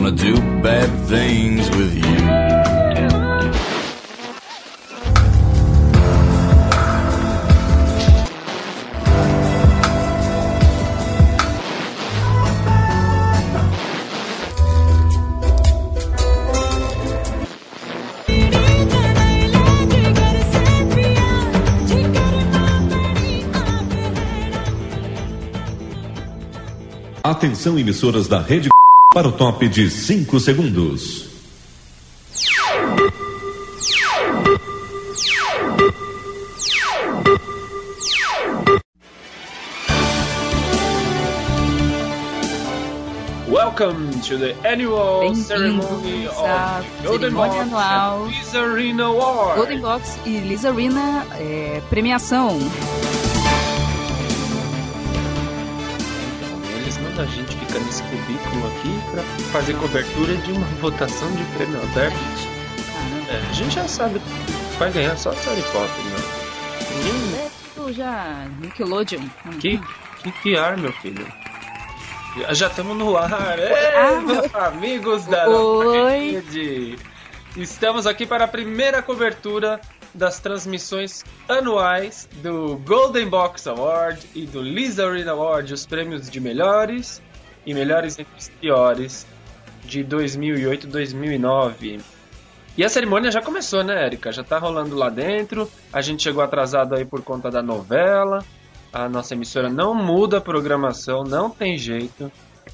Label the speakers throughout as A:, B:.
A: gonna do bad things with you.
B: Atenção, emissoras da Rede para o top de 5 segundos.
C: Welcome to the annual ceremony of Golden Box
D: anual.
C: and Lizarina Award.
D: Golden Box e Lizarina premiação.
C: Eles mandam a gente ficar nesse cubículo aqui pra fazer cobertura de uma votação de prêmio aberto. A gente já sabe que vai ganhar só Harry Potter, né?
D: Tu já Nickelodeon.
C: Que ar, meu filho. Já estamos no ar, amigos da rede. Estamos aqui para a primeira cobertura das transmissões anuais do Golden Box Award e do Lizarina Award, os prêmios de melhores e melhores entre os piores de 2008 e 2009. E a cerimônia já começou, né, Érica? Já tá rolando lá dentro, a gente chegou atrasado aí por conta da novela. A nossa emissora não muda a programação, não tem jeito.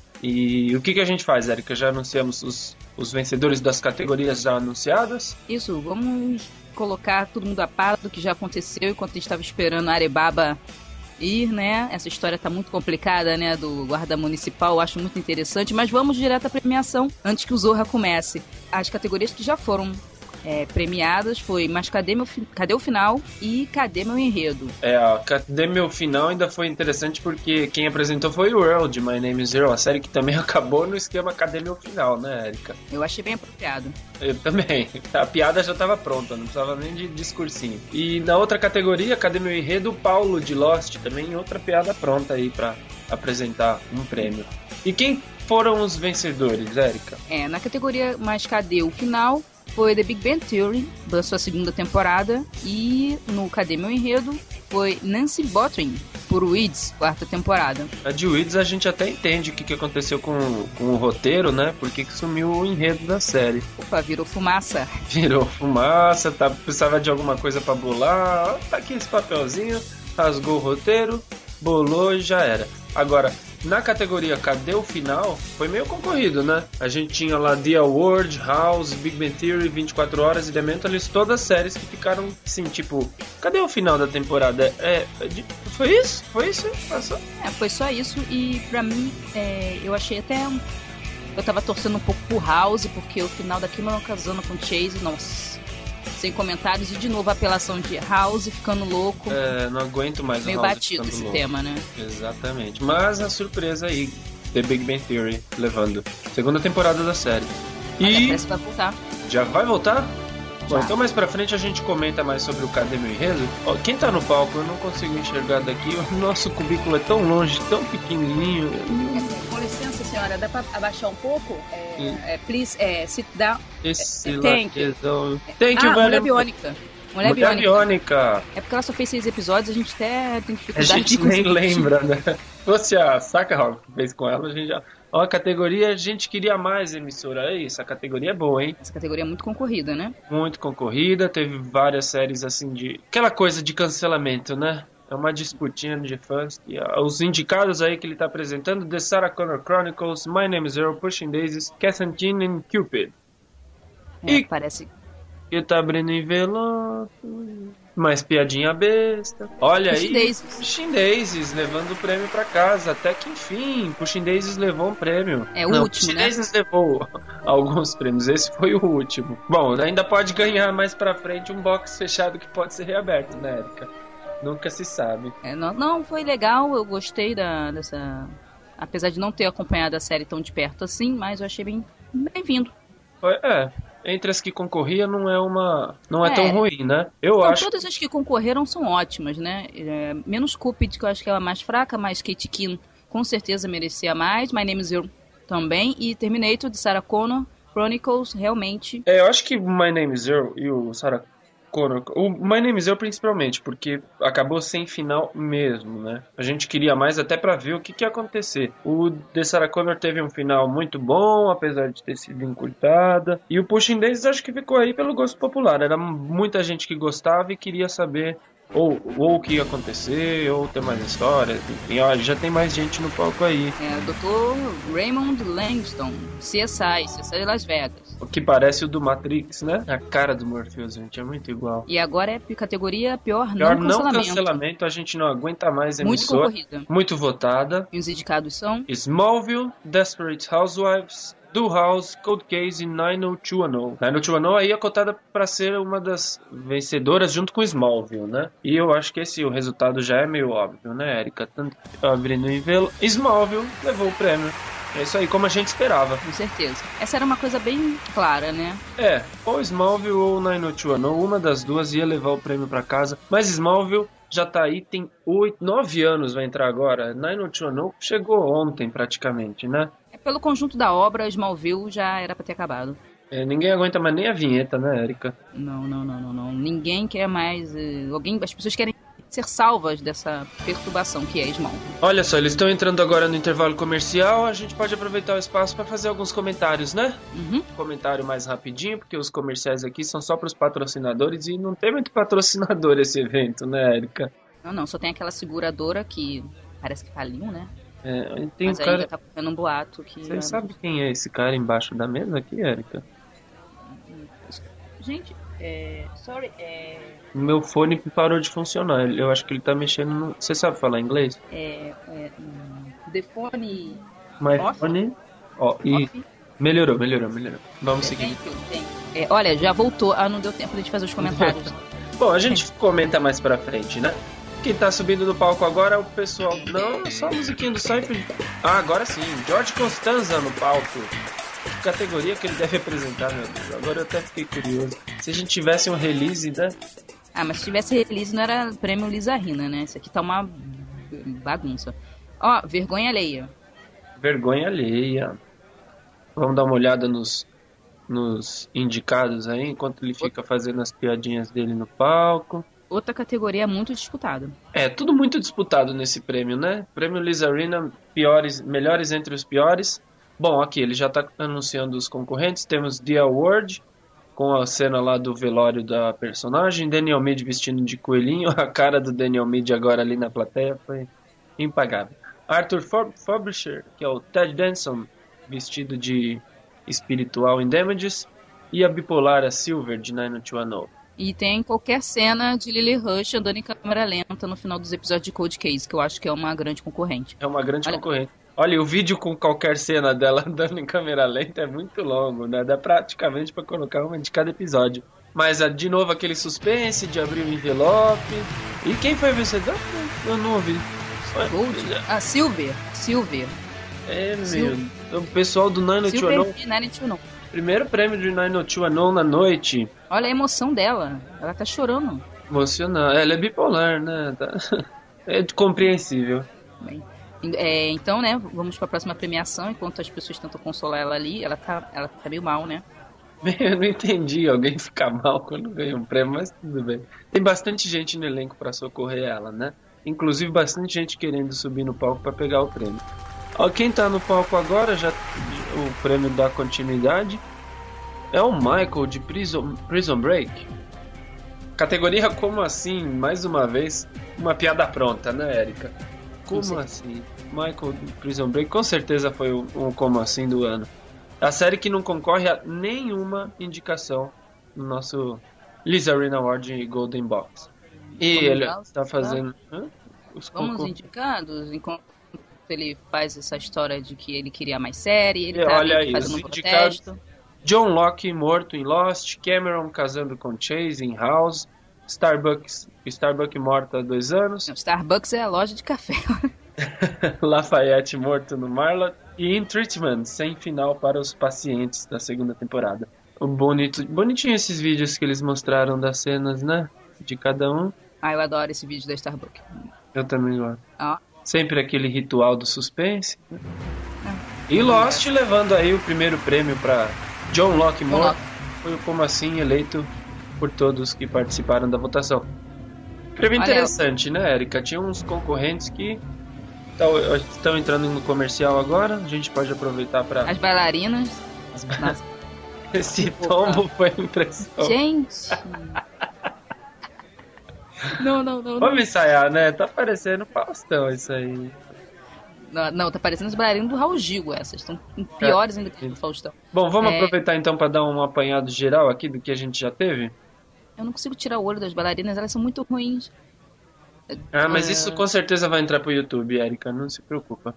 C: E o que a gente faz, Érica? Já anunciamos os vencedores das categorias já anunciadas?
D: Isso, vamos colocar todo mundo a par do que já aconteceu enquanto a gente estava esperando a Arebaba ir, né? Essa história tá muito complicada, né? Do guarda municipal, eu acho muito interessante. Mas vamos direto à premiação, antes que o Zorra comece. As categorias que já foram premiadas foi Mas Cadê o Final e Cadê Meu Enredo?
C: Cadê Meu Final ainda foi interessante porque quem apresentou foi o Earl de My Name is Earl, a série que também acabou no esquema Cadê Meu Final, né, Érica?
D: Eu achei bem apropriado.
C: Eu também. A piada já estava pronta, não precisava nem de discursinho. E na outra categoria, Cadê Meu Enredo? Paulo de Lost, também outra piada pronta aí pra apresentar um prêmio. E quem foram os vencedores, Érica?
D: Na categoria Mas Cadê o Final? Foi The Big Bang Theory, da sua segunda temporada, e no Cadê Meu Enredo foi Nancy Botwin, por Weeds, quarta temporada. A
C: de Weeds a gente até entende o que aconteceu com o roteiro, né? Por que sumiu o enredo da série.
D: Opa, virou fumaça.
C: Virou fumaça, precisava de alguma coisa pra bolar, tá aqui esse papelzinho, rasgou o roteiro, bolou e já era. Agora, na categoria Cadê o Final, foi meio concorrido, né? A gente tinha lá The Award, House, Big Bang Theory, 24 Horas e The Mentalist, todas as séries que ficaram assim, tipo, cadê o final da temporada? Foi isso? Foi isso? Passou?
D: Foi só isso e pra mim, eu achei até... Eu tava torcendo um pouco por House, porque o final da Cameron casando com Chase, nossa... Sem comentários, e de novo a apelação de House ficando louco.
C: Não aguento mais
D: meio
C: o House
D: batido esse
C: louco.
D: tema, né?
C: Exatamente. Mas a surpresa aí, The Big Bang Theory levando. Segunda temporada da série.
D: E parece que vai voltar.
C: Já vai voltar?
D: Já.
C: Bom, então mais pra frente a gente comenta mais sobre o Cadê Meu Enredo. Quem tá no palco, eu não consigo enxergar daqui. O nosso cubículo é tão longe, tão pequenininho.
D: Com licença, senhora, dá pra abaixar um pouco? Please, sit down.
C: Thank you,
D: Mulher Biônica.
C: Mulher Biônica.
D: É porque ela só fez 6 episódios, a gente até tem dificuldade
C: de... A gente nem lembra, né? Se fosse a Sakahawk que fez com ela, a gente já... Ó, a categoria, a gente queria mais, emissora. Essa categoria é boa, hein?
D: Essa categoria é muito concorrida, né?
C: Muito concorrida, teve várias séries assim de... Aquela coisa de cancelamento, né? É uma disputinha de fãs. E, os indicados aí que ele tá apresentando: The Sarah Connor Chronicles, My Name is Earl, Pushing Daisies, Constantine and Cupid.
D: E parece...
C: que tá abrindo envelope... Mais piadinha besta. Olha aí, Pushing Daisies levando o prêmio pra casa. Até que enfim, Pushing Daisies levou um prêmio.
D: O último,
C: Pushing
D: né?
C: Daisies levou alguns prêmios. Esse foi o último. Bom, ainda pode ganhar mais pra frente um box fechado que pode ser reaberto, né, Érica? Nunca se sabe.
D: Não, foi legal. Eu gostei dessa... Apesar de não ter acompanhado a série tão de perto assim, mas eu achei bem-vindo.
C: Entre as que concorria não é tão ruim, né? Acho.
D: Todas as que concorreram são ótimas, né? Menos Cupid, que eu acho que ela é mais fraca, mas Kate Keane com certeza merecia mais. My Name is Earl também. E Terminator, de Sarah Connor. Chronicles, realmente...
C: Eu acho que My Name is Earl e o Sarah Connor... O My Name is Earl principalmente, porque acabou sem final mesmo, né? A gente queria mais até pra ver o que ia acontecer. O The Sarah Connor teve um final muito bom, apesar de ter sido encurtada. E o Pushing Daisies acho que ficou aí pelo gosto popular. Era muita gente que gostava e queria saber... Ou o que ia acontecer, ou ter mais histórias, enfim, ó, já tem mais gente no palco aí.
D: Dr. Raymond Langston, CSI Las Vegas.
C: O que parece o do Matrix, né? A cara do Morpheus, gente, é muito igual.
D: E agora é categoria pior
C: não cancelamento, a gente não aguenta mais a emissora.
D: Muito concorrida.
C: Muito votada.
D: E os indicados são?
C: Smallville, Desperate Housewives, Do House, Cold Case e 90210. 90210 aí é cotada para ser uma das vencedoras junto com Smallville, né? E eu acho que o resultado já é meio óbvio, né, Erika? Tanto abrindo o envelope, Smallville levou o prêmio. É isso aí, como a gente esperava.
D: Com certeza. Essa era uma coisa bem clara, né?
C: Ou Smallville ou 90210, uma das duas ia levar o prêmio para casa. Mas Smallville já tá aí, tem 9 anos, vai entrar agora. 90210 chegou ontem praticamente, né?
D: Pelo conjunto da obra, Smallville já era pra ter acabado.
C: Ninguém aguenta mais nem a vinheta, né, Erika?
D: Não. Ninguém quer mais... As pessoas querem ser salvas dessa perturbação que é Smallville.
C: Olha só, eles estão entrando agora no intervalo comercial. A gente pode aproveitar o espaço para fazer alguns comentários, né? Comentário mais rapidinho, porque os comerciais aqui são só para os patrocinadores e não tem muito patrocinador esse evento, né, Erika?
D: Não, só tem aquela seguradora que parece que faliu, né?
C: Tem
D: mas
C: um cara...
D: ainda tá correndo um boato que...
C: Você sabe quem é esse cara embaixo da mesa aqui, Erika?
D: Gente,
C: Meu fone parou de funcionar. Eu acho que ele tá mexendo no... Você sabe falar inglês?
D: The phone...
C: My phone... Melhorou. Vamos seguir.
D: Olha, já voltou. Não deu tempo de gente fazer os comentários.
C: Bom, a gente comenta mais pra frente, né? Quem tá subindo no palco agora é o pessoal... Não, só a musiquinha do Seinfeld. Agora sim. George Costanza no palco. Que categoria que ele deve representar, meu Deus. Agora eu até fiquei curioso. Se a gente tivesse um release, né?
D: Mas se tivesse release não era prêmio Lisa Rinna, né? Isso aqui tá uma bagunça. Vergonha alheia.
C: Vergonha alheia. Vamos dar uma olhada nos indicados aí, enquanto ele fica fazendo as piadinhas dele no palco.
D: Outra categoria muito disputada.
C: Tudo muito disputado nesse prêmio, né? Prêmio Lisa Rinna, melhores entre os piores. Bom, aqui ele já tá anunciando os concorrentes. Temos The Award, com a cena lá do velório da personagem. Daniel Meade vestindo de coelhinho. A cara do Daniel Meade agora ali na plateia foi impagável. Arthur Frobisher, que é o Ted Danson, vestido de espiritual em Damages. E a bipolar, a Silver, de 90210.
D: E tem qualquer cena de Lily Rush andando em câmera lenta no final dos episódios de Cold Case, que eu acho que é uma grande concorrente.
C: É uma grande concorrente. Olha, o vídeo com qualquer cena dela andando em câmera lenta é muito longo, né? Dá praticamente pra colocar uma de cada episódio. Mas, de novo, aquele suspense de abrir o envelope. E quem foi a vencedora? Eu não ouvi.
D: Silver.
C: O pessoal do 90210.
D: Silver 90210.
C: Primeiro prêmio de 90210 na noite.
D: Olha a emoção dela. Ela tá chorando.
C: Emocionante. Ela é bipolar, né? É compreensível.
D: Bem, então, né, vamos pra próxima premiação. Enquanto as pessoas tentam consolar ela ali, ela tá meio mal, né?
C: Eu não entendi alguém ficar mal quando ganha um prêmio, mas tudo bem. Tem bastante gente no elenco pra socorrer ela, né? Inclusive bastante gente querendo subir no palco pra pegar o prêmio. Quem tá no palco agora, o prêmio da continuidade, é o Michael de Prison Break. Categoria Como Assim? Mais uma vez, uma piada pronta, né, Erika? Como assim? Michael de Prison Break com certeza foi o Como Assim do ano. A série que não concorre a nenhuma indicação no nosso Lisa Rinna Award e Golden Box. E ele tá fazendo...
D: Vamos indicados, enquanto ele faz essa história de que ele queria mais série, ele tá fazendo um protesto.
C: John Locke morto em Lost, Cameron casando com Chase em House, Starbucks morta há 2 anos.
D: Não, Starbucks é a loja de café.
C: Lafayette morto no Marlot e In Treatment, sem final para os pacientes da 2ª temporada. Bonitinho esses vídeos que eles mostraram das cenas, né? De cada um.
D: Eu adoro esse vídeo da Starbucks.
C: Eu também gosto. Sempre aquele ritual do suspense. E Lost levando aí o primeiro prêmio para John Lockmore. Foi o Como Assim eleito por todos que participaram da votação. Prêmio interessante, né, Erika? Tinha uns concorrentes que estão entrando no comercial agora. A gente pode aproveitar para...
D: As bailarinas.
C: Esse tombo foi impressão.
D: Gente... Não.
C: Vamos ensaiar, né? Tá parecendo Faustão isso aí.
D: Não, tá parecendo os bailarinos do Raul Gil, essas. Estão piores ainda que o do Faustão.
C: Bom, vamos aproveitar então para dar um apanhado geral aqui do que a gente já teve?
D: Eu não consigo tirar o olho das bailarinas, elas são muito ruins.
C: Mas isso com certeza vai entrar pro YouTube, Erika, não se preocupa.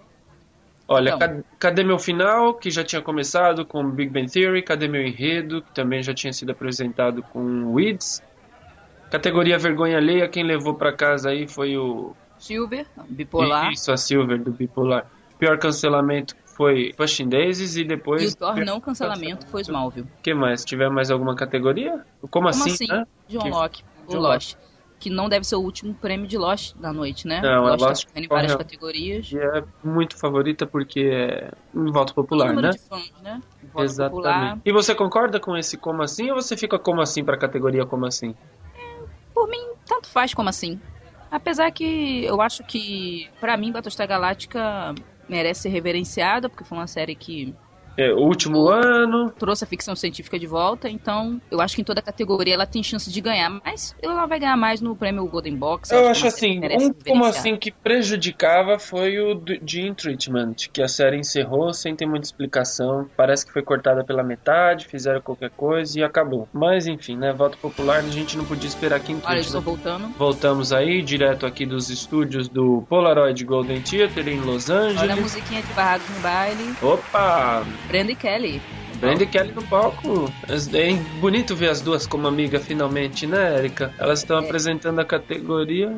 C: Olha, então, cadê meu final, que já tinha começado com Big Bang Theory? Cadê meu enredo, que também já tinha sido apresentado com Weeds? Categoria Vergonha Alheia, quem levou pra casa aí foi o...
D: Silver, Bipolar.
C: Isso, a Silver do Bipolar. Pior cancelamento foi Pushing Daisies e depois...
D: E o pior não cancelamento foi Smallville.
C: O que mais? Tiver mais alguma categoria? Como assim, né?
D: John Locke, o Lost. Que não deve ser o último prêmio de Lost da noite, né?
C: Não,
D: Lost tá em várias categorias.
C: E é muito favorita porque é um voto popular, né?
D: De fãs, né?
C: Voto exatamente. Popular. E você concorda com esse Como Assim ou você fica Como Assim pra categoria Como Assim?
D: Por mim, tanto faz Como Assim. Apesar que eu acho que, pra mim, Battlestar Galactica merece ser reverenciada, porque foi uma série que...
C: o último ano...
D: trouxe a ficção científica de volta, então eu acho que em toda categoria ela tem chance de ganhar, mas ela vai ganhar mais no prêmio Golden Box.
C: Eu acho assim, Como Assim que prejudicava foi o Gene Treatment, que a série encerrou sem ter muita explicação, parece que foi cortada pela metade, fizeram qualquer coisa e acabou. Mas enfim, né, voto popular, a gente não podia esperar Gene Treatment.
D: Olha, eu estou voltando.
C: Voltamos aí, direto aqui dos estúdios do Polaroid Golden Theater em Los Angeles.
D: Olha a musiquinha de Barracos no Baile.
C: Opa!
D: Brenda e Kelly.
C: Brenda e Kelly no palco. É bonito ver as duas como amiga finalmente, né, Erika? Elas estão apresentando a categoria.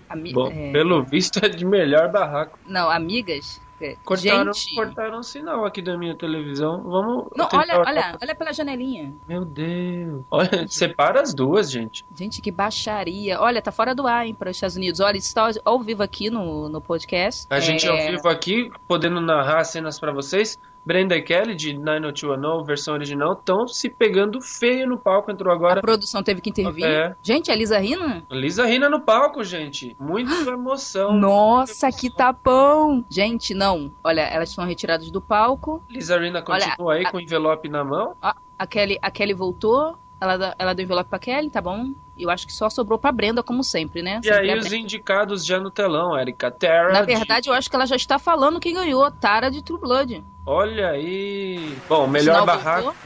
C: Pelo visto é de melhor barraco.
D: Não, amigas.
C: Cortaram um sinal aqui da minha televisão. Vamos.
D: Não, olha pela janelinha.
C: Meu Deus. Olha, separa as duas, gente.
D: Gente, que baixaria. Olha, tá fora do ar, hein, para os Estados Unidos. Olha, isso tá ao vivo aqui no podcast.
C: A gente ao vivo aqui, podendo narrar cenas pra vocês. Brenda e Kelly, de 90210, versão original, estão se pegando feio no palco. Entrou agora.
D: A produção teve que intervir. Gente, a Lisa Rinna?
C: Lisa Rinna no palco, gente. Muita emoção.
D: Nossa, que tapão. Gente, não. Olha, elas estão retiradas do palco.
C: Lisa Rinna continua aí com o envelope na mão.
D: A Kelly voltou. Ela deu envelope pra Kelly, tá bom? Eu acho que só sobrou pra Brenda, como sempre, né?
C: E aí os indicados já no telão, Erika. Tara.
D: Na verdade, eu acho que ela já está falando quem ganhou. Tara de True Blood.
C: Olha aí. Bom, melhor barraco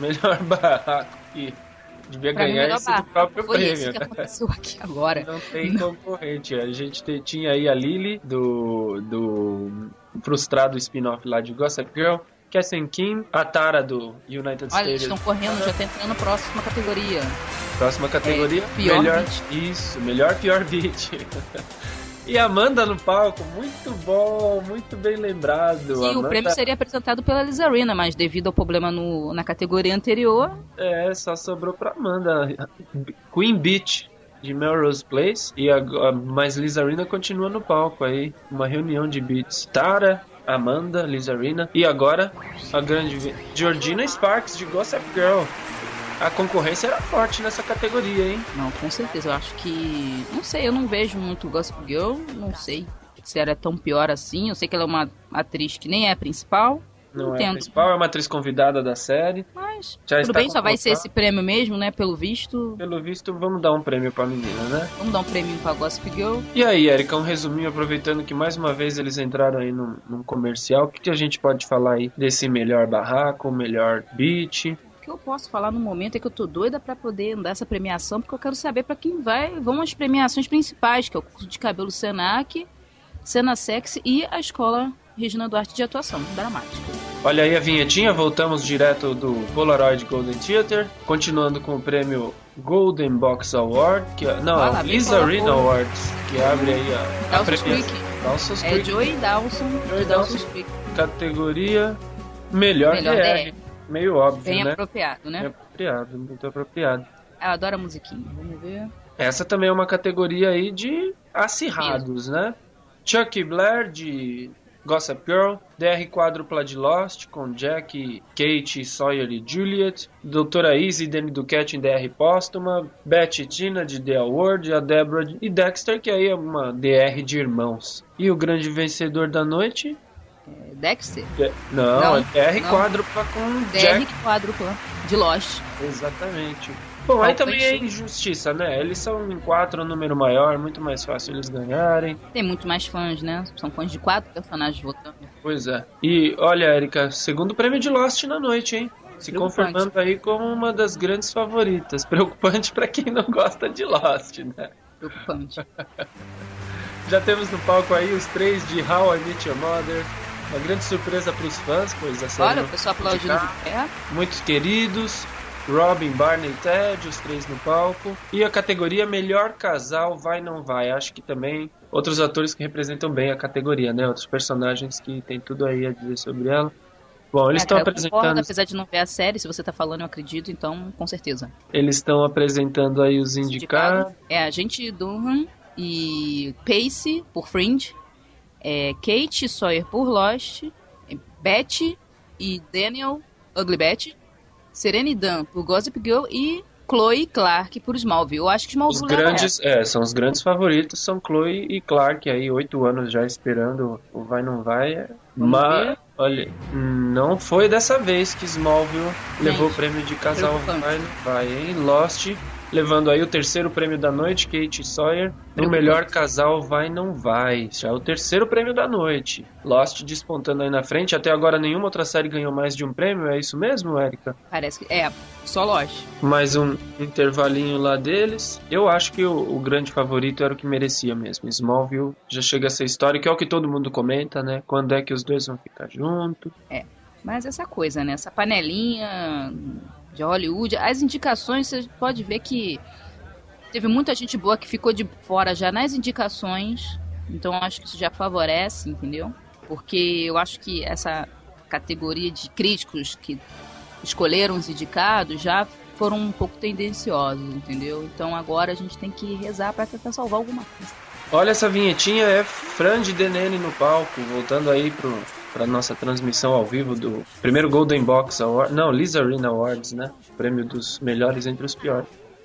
C: que devia ganhar esse do próprio
D: foi
C: prêmio.
D: Isso que aconteceu aqui agora.
C: Não tem concorrente. A gente tinha aí a Lily do frustrado spin-off lá de Gossip Girl. Cassie Kim, a Tara do United States.
D: Olha, eles estão correndo, já tá entrando na próxima categoria.
C: Próxima categoria,
D: pior beat.
C: Isso, melhor pior beat. E Amanda no palco, muito bom, muito bem lembrado.
D: Sim, Amanda... o prêmio seria apresentado pela Lisa Rinna, mas devido ao problema na categoria anterior...
C: só sobrou pra Amanda. Queen Beat, de Melrose Place, mas Lisa Rinna continua no palco aí, uma reunião de beats. Tara... Amanda, Lisa Rinna e agora a grande Georgina Sparks de Gossip Girl. A concorrência era forte nessa categoria, hein?
D: Não, com certeza. Eu acho que... Não sei, eu não vejo muito Gossip Girl. Não sei se ela é tão pior assim. Eu sei que ela é uma atriz que nem é a principal.
C: Não é a principal, é uma atriz convidada da série.
D: Mas tudo bem, só vai ser esse prêmio mesmo, né? Pelo visto.
C: Pelo visto, vamos dar um prêmio pra menina, né?
D: Vamos dar um prêmio pra Gossip Girl.
C: E aí, Erika, um resuminho, aproveitando que mais uma vez eles entraram aí num comercial. O que a gente pode falar aí desse melhor barraco, melhor beat?
D: O que eu posso falar no momento é que eu tô doida pra poder dar essa premiação, porque eu quero saber pra quem vão as premiações principais, que é o curso de cabelo Senac, Cena Sexy e a escola Regina Duarte de atuação dramática.
C: Olha aí a vinhetinha, voltamos direto do Polaroid Golden Theater, continuando com o prêmio Golden Box Award, a Lisa Rinna Awards, que abre aí a premiação.
D: Dawson's Creek. Joey Dawson de Dawson's Creek.
C: Categoria Melhor DR. Meio óbvio,
D: bem
C: né?
D: Apropriado, né?
C: Bem apropriado, muito apropriado.
D: Eu adoro a musiquinha, vamos ver.
C: Essa também é uma categoria aí de acirrados, né? Chuck Blair de Gossip Girl, DR quádrupla de Lost, com Jack, Kate, Sawyer e Juliet, Doutora Easy e Danny Duquette em DR póstuma, Beth e Tina de The Award, a Deborah e Dexter, que aí é uma DR de irmãos. E o grande vencedor da noite...
D: Dexter?
C: Não, é DR quádrupla com
D: DR
C: Jack.
D: quádrupla de Lost.
C: Exatamente. Bom, aí também é injustiça, né? Eles são em 4, um número maior, muito mais fácil eles ganharem.
D: Tem muito mais fãs, né? São fãs de 4 personagens votando.
C: Pois é. E olha, Erika, segundo prêmio de Lost na noite, hein? Se confirmando aí como uma das grandes favoritas. Preocupante pra quem não gosta de Lost, né?
D: Preocupante.
C: Já temos no palco aí os 3 de How I Met Your Mother. Uma grande surpresa pros fãs, pois a série...
D: Olha, o pessoal aplaudindo de pé.
C: Muitos queridos... Robin, Barney e Ted, os 3 no palco. E a categoria Melhor Casal Vai Não Vai. Acho que também outros atores que representam bem a categoria, né? Outros personagens que tem tudo aí a dizer sobre ela. Bom, eles estão apresentando... Concordo,
D: apesar de não ver a série, se você tá falando, eu acredito, então, com certeza.
C: Eles estão apresentando aí os indicados.
D: É a gente Dunham e Pacey, por Fringe. Kate Sawyer, por Lost. Beth e Daniel, Ugly Betty. Serena e Dan por Gossip Girl e Chloe e Clark por Smallville. Eu acho que Smallville
C: os grandes, são os grandes favoritos, são Chloe e Clark, aí 8 anos já esperando o Vai Não Vai. Mas, olha, não foi dessa vez que Smallville levou o prêmio de casal Vai Não Vai, hein? Lost levando aí o 3º prêmio da noite, Kate e Sawyer. No melhor casal Vai Não Vai. Já é o 3º prêmio da noite. Lost despontando aí na frente. Até agora nenhuma outra série ganhou mais de um prêmio. É isso mesmo, Erika?
D: Parece que só Lost.
C: Mais um intervalinho lá deles. Eu acho que o grande favorito era o que merecia mesmo. Smallville já chega a ser história, que é o que todo mundo comenta, né? Quando é que os dois vão ficar juntos?
D: Mas essa coisa, né? Essa panelinha de Hollywood, as indicações, você pode ver que teve muita gente boa que ficou de fora já nas indicações, então acho que isso já favorece, entendeu? Porque eu acho que essa categoria de críticos que escolheram os indicados já foram um pouco tendenciosos, entendeu? Então agora a gente tem que rezar para tentar salvar alguma coisa.
C: Olha, essa vinhetinha é Fran de Denene no palco, voltando aí para nossa transmissão ao vivo do primeiro Golden Box Award, não, Lisa Arena Awards, né? Prêmio dos melhores entre os piores.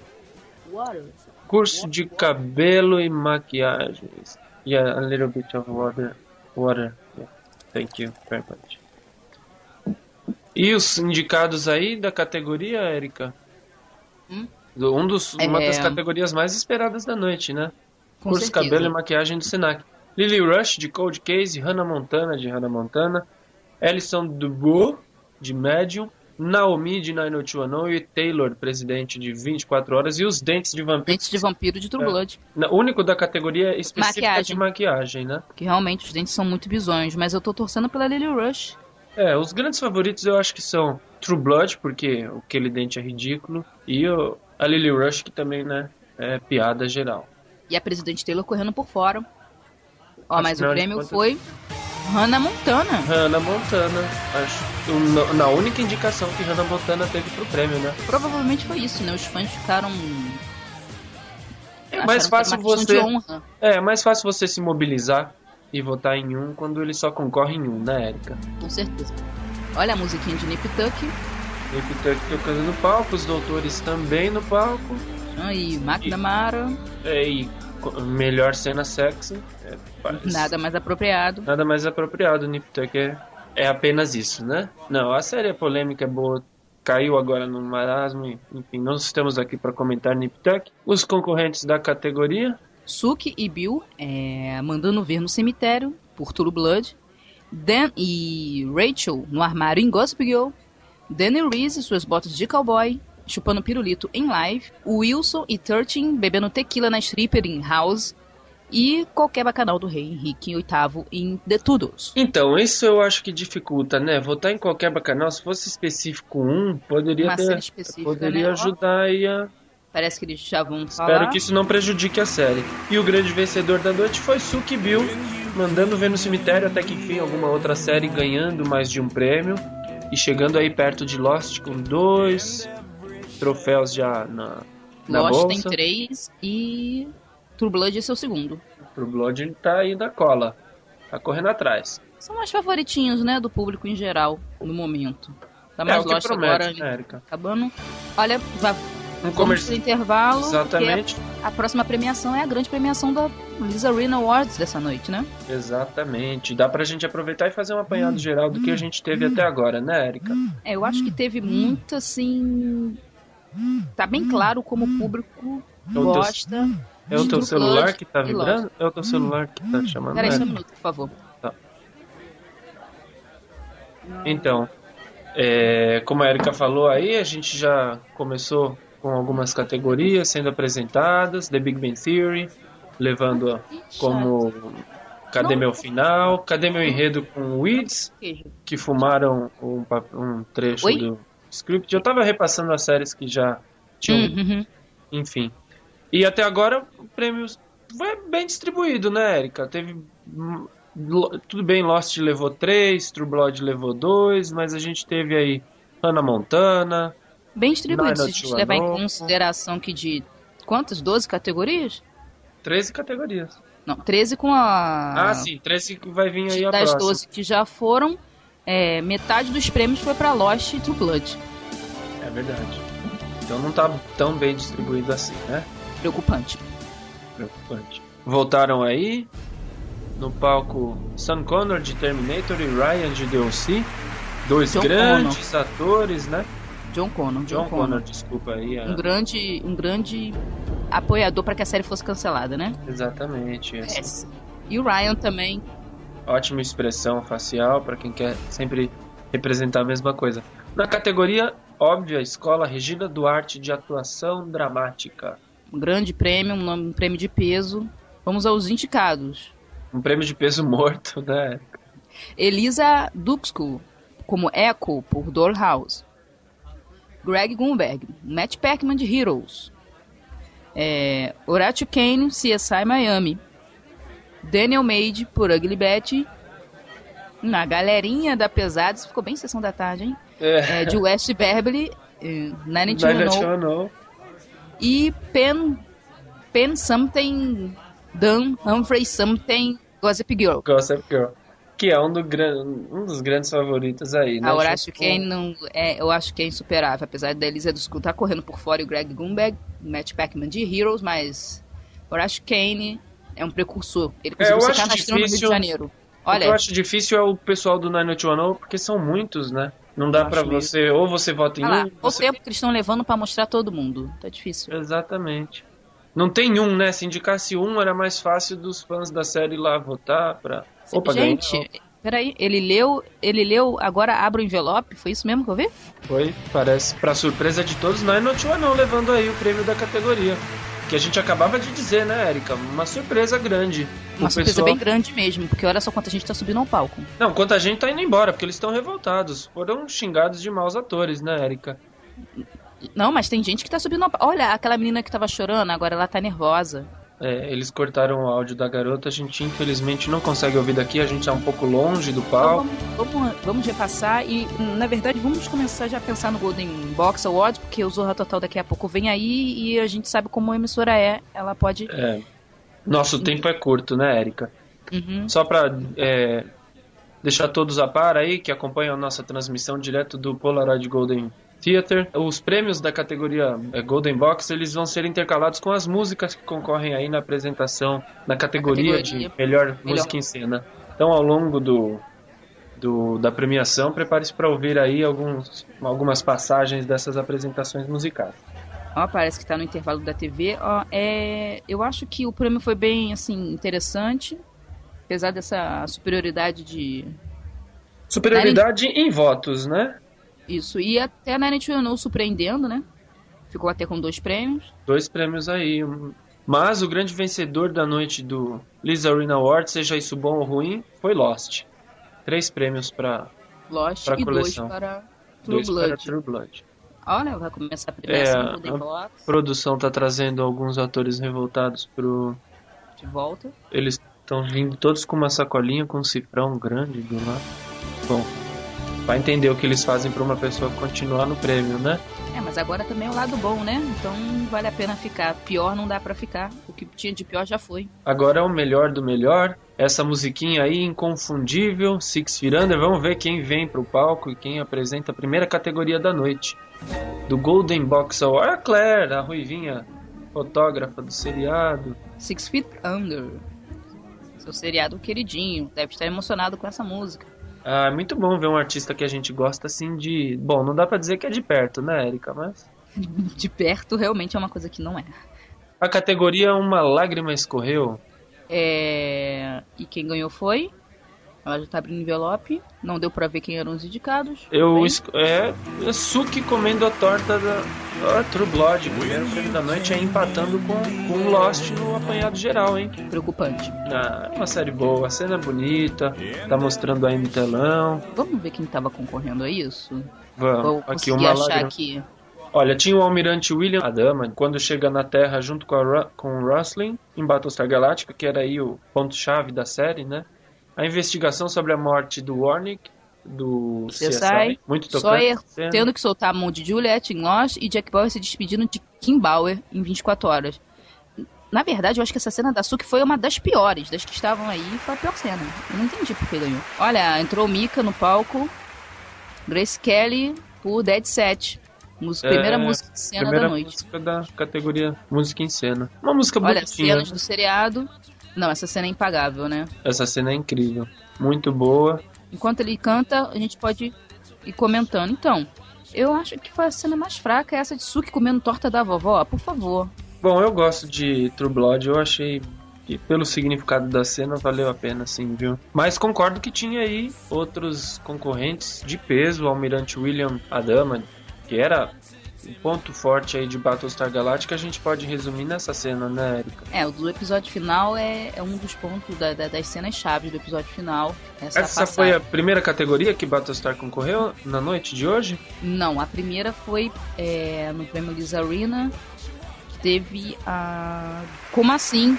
C: Curso de cabelo e maquiagem. Yeah, a little bit of water. Yeah. Thank you very much. E os indicados aí da categoria, Erika? Uma das categorias mais esperadas da noite, né? Curso de cabelo e maquiagem do Senac. Lily Rush, de Cold Case, Hannah Montana, de Hannah Montana, Alison Dubois, de Medium, Naomi, de 90210 e Taylor, presidente de 24 Horas, e os Dentes de Vampiro.
D: Dentes de Vampiro de True Blood.
C: O único da categoria específica de maquiagem, né?
D: Que realmente os dentes são muito bizonhos, mas eu tô torcendo pela Lily Rush.
C: Os grandes favoritos eu acho que são True Blood, porque aquele dente é ridículo, e a Lily Rush, que também, né, é piada geral.
D: E a presidente Taylor correndo por fora. Mas o prêmio foi Hannah Montana.
C: Hannah Montana. Acho na única indicação que Hannah Montana teve pro prêmio, né?
D: Provavelmente foi isso, né? Os fãs ficaram...
C: É mais fácil você se mobilizar e votar em um quando ele só concorre em um, né, Erika?
D: Com certeza. Olha a musiquinha de Nip Tuck.
C: Nip Tuck tocando no palco, os doutores também no palco.
D: E McNamara.
C: E melhor cena sexy.
D: Nada mais apropriado.
C: Nada mais apropriado. Nip Tuck é apenas isso, né? Não, a série é polêmica, é boa. Caiu agora no marasmo. Enfim, não estamos aqui para comentar Nip Tuck. Os concorrentes da categoria:
D: Suki e Bill, Mandando Ver no Cemitério, por True Blood. Dan e Rachel no armário em Gossip Girl. Daniel Reese e suas botas de cowboy, chupando pirulito em live. Wilson e 13 bebendo tequila na stripper em House. E qualquer bacanal do rei Henrique VIII em The Tudors.
C: Então, isso eu acho que dificulta, né? Votar em qualquer bacanal, se fosse específico poderia ajudar aí a...
D: Parece que eles já vão falar.
C: Espero que isso não prejudique a série. E o grande vencedor da noite foi Suki Bill, Mandando Ver no Cemitério, até que enfim alguma outra série ganhando mais de um prêmio. E chegando aí perto de Lost com 2 troféus já na
D: Lost
C: bolsa.
D: tem 3 e True Blood é seu segundo.
C: True Blood tá aí da cola. Tá correndo atrás.
D: São mais favoritinhos, né, do público em geral, no momento. Tá mais Lost agora,
C: Erika.
D: Acabando. Olha, vamos pro intervalo.
C: Exatamente.
D: A próxima premiação é a grande premiação da Lisa Rinna Awards dessa noite, né?
C: Exatamente. Dá pra gente aproveitar e fazer um apanhado geral do que a gente teve até agora, né, Erika?
D: Eu acho que teve muito, assim... Tá bem claro como o público gosta.
C: É o teu celular que tá vibrando? É o teu celular que tá te chamando?
D: Peraí, só um minuto, por favor.
C: Tá. Então, como a Erika falou aí, a gente já começou com algumas categorias sendo apresentadas. The Big Bang Theory, levando como Cadê Meu Final? Cadê Meu Enredo com Weeds, que fumaram um trecho do script. Eu tava repassando as séries que já tinham, enfim. E até agora o prêmio foi bem distribuído, né, Erika? Teve... Tudo bem, Lost levou 3, True Blood levou 2, mas a gente teve aí Hannah Montana...
D: Bem distribuído, se a gente levar em consideração que de... Quantas? 12 categorias?
C: 13 categorias.
D: Não, 13 com a...
C: Ah, sim, 13 que vai vir aí a
D: das
C: próxima.
D: 12 que já foram, metade dos prêmios foi pra Lost e True Blood.
C: É verdade. Então não tá tão bem distribuído assim, né?
D: Preocupante.
C: Voltaram aí no palco Sean Connor de Terminator e Ryan de DLC. Dois grandes atores, né?
D: John Connor,
C: desculpa aí.
D: Um grande apoiador para que a série fosse cancelada, né?
C: Exatamente.
D: E o Ryan também.
C: Ótima expressão facial para quem quer sempre representar a mesma coisa. Na categoria óbvia, Escola Regina Duarte de Atuação Dramática.
D: Um grande prêmio, um prêmio de peso. Vamos aos indicados.
C: Um prêmio de peso morto, né?
D: Elisa Duxco, como Echo, por Dollhouse. Greg Grunberg, Matt Packman de Heroes. Horatio Kane, CSI Miami. Daniel Made, por Ugly Betty. Na galerinha da Pesados, ficou bem sessão da tarde, hein? De West Beverly, Nine Inch Nails. E Pen Something, Dan Humphrey Something, Gossip Girl.
C: Que é um dos grandes favoritos aí, né?
D: A Horatio Kane eu acho que é insuperável, apesar da Elisa Dusko estar correndo por fora e o Greg Grunberg, Matt Packman de Heroes, mas Horatio Kane é um precursor. Ele conseguiu ser canastrão no Rio de Janeiro.
C: Olha, o que eu acho difícil é o pessoal do 90210, porque são muitos, né? Não dá pra você, ou você vota em um...
D: O tempo que eles estão levando pra mostrar todo mundo, tá difícil.
C: Exatamente. Não tem um, né? Se indicasse um, era mais fácil dos fãs da série lá votar pra...
D: Gente, peraí, ele leu, agora abre o envelope, foi isso mesmo que eu vi?
C: Foi, parece, pra surpresa de todos, 90210 levando aí o prêmio da categoria. Que a gente acabava de dizer, né, Erika? Uma surpresa grande.
D: Uma surpresa bem grande mesmo, porque olha só quanta gente tá subindo ao palco.
C: Não, quanta gente tá indo embora, porque eles estão revoltados. Foram xingados de maus atores, né, Erika?
D: Não, mas tem gente que tá subindo ao palco. Olha, aquela menina que tava chorando, agora ela tá nervosa.
C: Eles cortaram o áudio da garota, a gente infelizmente não consegue ouvir daqui, a gente tá um pouco longe do palco.
D: Então vamos repassar e, na verdade, vamos começar já a pensar no Golden Box Awards, porque o Zorra Total daqui a pouco vem aí e a gente sabe como a emissora ela pode...
C: Nosso tempo é curto, né, Erika?
D: Uhum.
C: Só pra deixar todos a par aí, que acompanham a nossa transmissão direto do Polaroid Golden Theater. Os prêmios da categoria Golden Box, eles vão ser intercalados com as músicas que concorrem aí na apresentação, na categoria de melhor música em cena. Então, ao longo da premiação, prepare-se para ouvir aí algumas passagens dessas apresentações musicais.
D: Parece que está no intervalo da TV. Eu acho que o prêmio foi bem assim, interessante, apesar dessa superioridade
C: em votos, né?
D: Isso, e até a Nine Inch Nails surpreendendo, né? Ficou até com 2 prêmios.
C: 2 prêmios aí. Mas o grande vencedor da noite do Lisa Rinna Awards, seja isso bom ou ruim, foi Lost. 3 prêmios para
D: Lost
C: pra
D: e
C: coleção.
D: 2 para
C: True Blood.
D: Olha, vai começar a premiação do
C: A produção tá trazendo alguns atores revoltados
D: de volta.
C: Eles estão vindo todos com uma sacolinha com um cifrão grande do lado. Bom, vai entender o que eles fazem para uma pessoa continuar no prêmio, né?
D: Mas agora também é o lado bom, né? Então vale a pena ficar. Pior não dá pra ficar. O que tinha de pior já foi.
C: Agora é o melhor do melhor. essa musiquinha aí, inconfundível, Six Feet Under. Vamos ver quem vem pro palco e quem apresenta a primeira categoria da noite. Do Golden Box Award, a Claire, a ruivinha fotógrafa do seriado.
D: Six Feet Under. Seu seriado queridinho. Deve estar emocionado com essa música.
C: Ah, é muito bom ver um artista que a gente gosta assim de... Bom, não dá pra dizer que é de perto, né, Erika? Mas...
D: De perto realmente é uma coisa que não é.
C: A categoria Uma Lágrima Escorreu.
D: E quem ganhou foi? Ela já tá abrindo envelope. Não deu pra ver quem eram os indicados.
C: Suki comendo a torta da True Blood. O primeiro prêmio da noite é empatando com Lost no apanhado geral, hein?
D: Preocupante.
C: É uma série boa, a cena é bonita, tá mostrando aí no telão.
D: Vamos ver quem tava concorrendo a isso?
C: Vamos, aqui uma
D: achar
C: lágrima.
D: aqui.
C: Olha, tinha o almirante William Adama, quando chega na Terra junto com o Roslin, em Battlestar Galactica, que era aí o ponto-chave da série, né? A investigação sobre a morte do Warnick, do CSI, muito tocante.
D: Sawyer tendo que soltar a mão de Juliet em Lost e Jack Bauer se despedindo de Kim Bauer em 24 horas. Na verdade, eu acho que essa cena da Suki foi uma das piores, das que estavam aí, foi a pior cena. Eu não entendi por que ganhou. Olha, entrou Mika no palco, Grace Kelly por Dead Set. Primeira música em cena da noite.
C: Música da categoria Música em Cena. Uma música
D: bonitinha.
C: Olha,
D: cenas do seriado. Não, essa cena é impagável, né?
C: Essa cena é incrível. Muito boa.
D: Enquanto ele canta, a gente pode ir comentando. Então, eu acho que foi a cena mais fraca, essa de Suki comendo torta da vovó. Por favor.
C: Bom, eu gosto de True Blood. Eu achei que pelo significado da cena valeu a pena, sim, viu? Mas concordo que tinha aí outros concorrentes de peso. O almirante William Adama, que era um ponto forte aí de Battlestar Galactica, a gente pode resumir nessa cena, né, Erika?
D: O do episódio final é um dos pontos das cenas chaves do episódio final.
C: Essa foi a primeira categoria que Battlestar concorreu na noite de hoje?
D: Não, a primeira foi no Prêmio Liz Arena. Teve a... Como assim?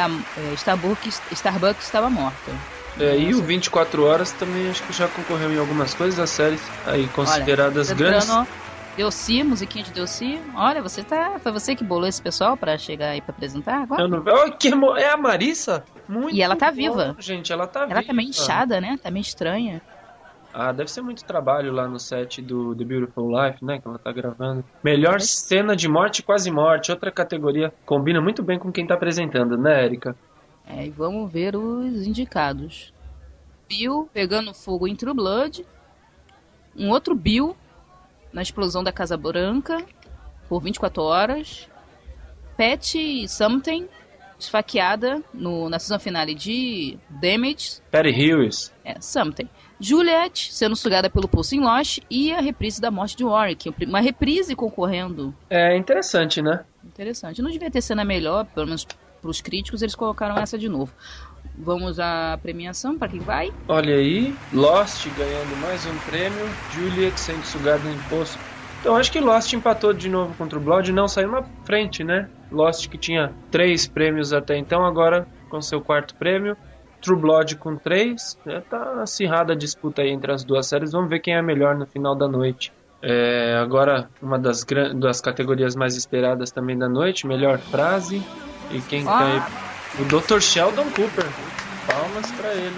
D: Starbucks estava morta.
C: E o 24 Horas também acho que já concorreu em algumas coisas, as séries aí consideradas grandes.
D: Delcy, musiquinha de Delcy. Olha, foi você que bolou esse pessoal pra chegar aí pra apresentar agora?
C: Eu não... é a Marissa? Muito
D: E ela tá
C: bom,
D: viva.
C: Gente, ela tá viva.
D: Ela tá meio inchada, né? Tá meio estranha.
C: Ah, deve ser muito trabalho lá no set do The Beautiful Life, né? Que ela tá gravando. Melhor cena de morte e quase morte. Outra categoria. Combina muito bem com quem tá apresentando, né, Erika?
D: E vamos ver os indicados. Bill pegando fogo em True Blood. Um outro Bill na explosão da Casa Branca por 24 horas. Patty Something esfaqueada na season finale de Damage.
C: Patty Hughes.
D: Something. Juliet sendo sugada pelo pulso em Lost e a reprise da morte de Warwick. Uma reprise concorrendo.
C: É interessante, né?
D: Interessante. Não devia ter cena melhor, pelo menos para os críticos, eles colocaram essa de novo. Vamos à premiação, para quem vai?
C: Olha aí, Lost ganhando mais um prêmio, Juliet sendo sugada em poço. Então acho que Lost empatou de novo contra o Blood e não saiu na frente, né? Lost que tinha 3 prêmios até então, agora com seu 4º prêmio. True Blood com 3, tá acirrada a disputa aí entre as duas séries, vamos ver quem é melhor no final da noite. Agora uma das categorias mais esperadas também da noite, melhor frase, e quem tá o Dr. Sheldon Cooper, palmas pra ele.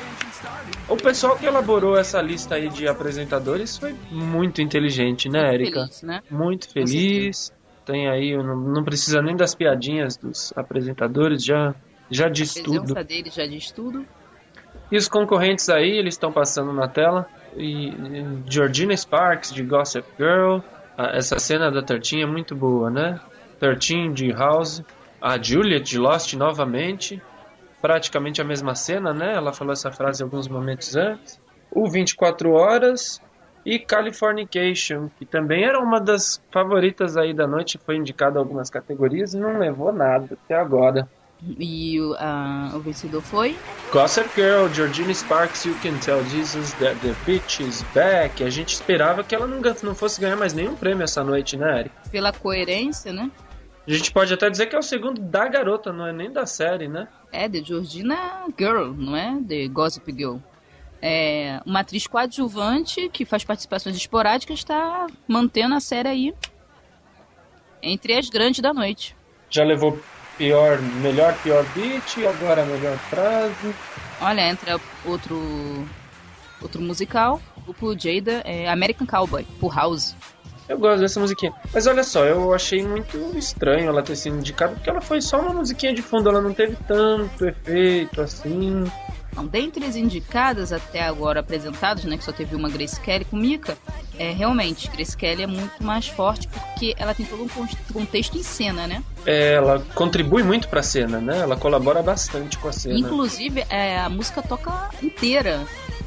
C: O pessoal que elaborou essa lista aí de apresentadores foi muito inteligente, né, Erika?
D: Feliz, né?
C: Muito feliz, tem aí, não precisa nem das piadinhas dos apresentadores, já diz tudo. A
D: presença dele já diz tudo.
C: E os concorrentes aí, eles estão passando na tela. E Georgina Sparks, de Gossip Girl. Essa cena da 13 é muito boa, né? 13 de House. A Juliet de Lost novamente. Praticamente a mesma cena, né? Ela falou essa frase alguns momentos antes. O 24 Horas. E Californication, que também era uma das favoritas aí da noite. Foi indicada a algumas categorias e não levou nada até agora.
D: E o vencedor foi?
C: Gossip Girl, Georgina Sparks, You Can Tell Jesus That The Bitch Is Back. A gente esperava que ela não fosse ganhar mais nenhum prêmio essa noite, né, Eric?
D: Pela coerência, né?
C: A gente pode até dizer que é o segundo da garota, não é nem da série, né?
D: The Georgina Girl, não é? The Gossip Girl. Uma atriz coadjuvante que faz participações esporádicas, está mantendo a série aí entre as grandes da noite.
C: Já levou melhor beat, agora melhor frase.
D: Olha, entra outro musical, o Blue Jada, American Cowboy, por House.
C: Eu gosto dessa musiquinha. Mas olha só, eu achei muito estranho ela ter sido indicada, porque ela foi só uma musiquinha de fundo, ela não teve tanto efeito assim.
D: Então, dentre as indicadas até agora apresentadas, né, que só teve uma Grace Kelly com Mika, realmente, Grace Kelly é muito mais forte porque ela tem todo um contexto em cena, né?
C: Ela contribui muito pra cena, né? Ela colabora bastante com a cena.
D: Inclusive, a música toca inteira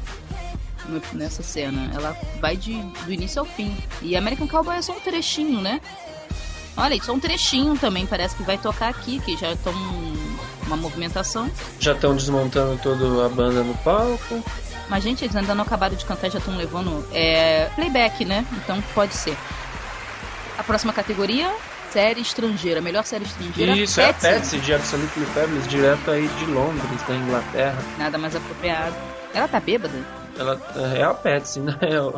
D: nessa cena. Ela vai do início ao fim. E American Cowboy é só um trechinho, né? Olha, isso é um trechinho também, parece que vai tocar aqui, que já estão uma movimentação.
C: Já estão desmontando toda a banda no palco.
D: Mas, gente, eles ainda não acabaram de cantar, já estão levando playback, né? Então pode ser. A próxima categoria, série estrangeira. Melhor série estrangeira.
C: Isso, Patsy. É a Patsy de Absolutely Fabulous, direto aí de Londres, da Inglaterra.
D: Nada mais apropriado. Ela tá bêbada?
C: Ela é a Patsy, né?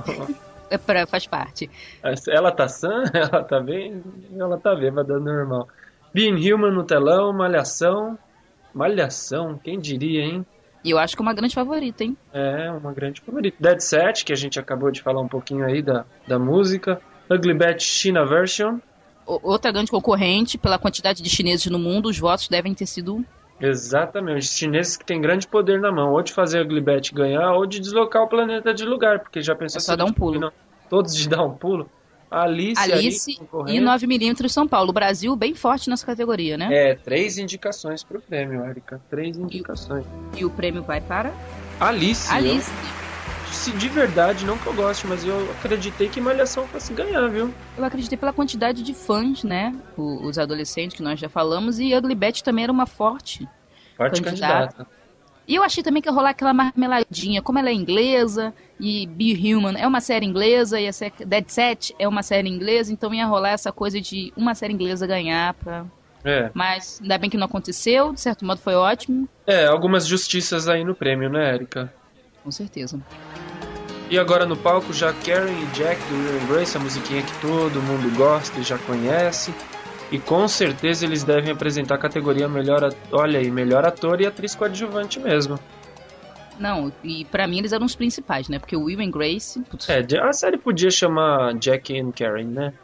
D: Faz parte.
C: Ela tá sã, ela tá bem, ela tá bêbada, normal. Being Human no telão, Malhação, quem diria, hein?
D: E eu acho que é uma grande favorita, hein?
C: É, uma grande favorita. Dead Set, que a gente acabou de falar um pouquinho aí da música. Ugly Betty China Version.
D: Outra grande concorrente, pela quantidade de chineses no mundo, os votos devem ter sido...
C: Exatamente, os chineses que têm grande poder na mão, ou de fazer a Ugly Betty ganhar, ou de deslocar o planeta de lugar, porque já pensou...
D: só dar um pulo.
C: Todos de dar um pulo. Alice
D: e 9mm São Paulo. O Brasil bem forte nessa categoria, né?
C: 3 indicações pro prêmio, Erika. 3 indicações.
D: E o prêmio vai para?
C: Alice. Se de verdade, não que eu goste, mas eu acreditei que Malhação fosse ganhar, viu?
D: Eu acreditei pela quantidade de fãs, né? Os adolescentes que nós já falamos. E Ugly Betty também era uma forte
C: candidata.
D: E eu achei também que ia rolar aquela marmeladinha, como ela é inglesa, e Be Human é uma série inglesa, e a Dead Set é uma série inglesa, então ia rolar essa coisa de uma série inglesa ganhar pra... Mas ainda bem que não aconteceu, de certo modo foi ótimo.
C: Algumas justiças aí no prêmio, né, Erika?
D: Com certeza.
C: E agora no palco já Karen e Jack do Will and Grace, a musiquinha que todo mundo gosta e já conhece. E com certeza eles devem apresentar a categoria melhor ator e atriz coadjuvante mesmo.
D: Não, e pra mim eles eram os principais, né? Porque o Will and Grace... Putz.
C: A série podia chamar Jack and Karen, né?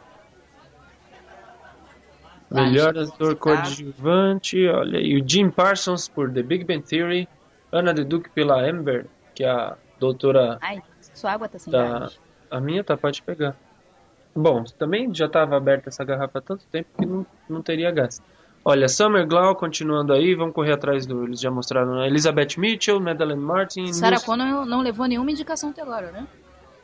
C: Melhor ator coadjuvante, olha aí. O Jim Parsons por The Big Bang Theory. Anna the Duke pela Amber, que é a doutora...
D: Ai, sua água tá sem gás.
C: A minha tá, pode pegar. Bom, também já estava aberta essa garrafa há tanto tempo que não teria gás. Olha, Summer Glau continuando aí, vamos correr atrás eles já mostraram, né? Elizabeth Mitchell, Madeleine Martin...
D: Sarah Connor não levou nenhuma indicação até agora, né?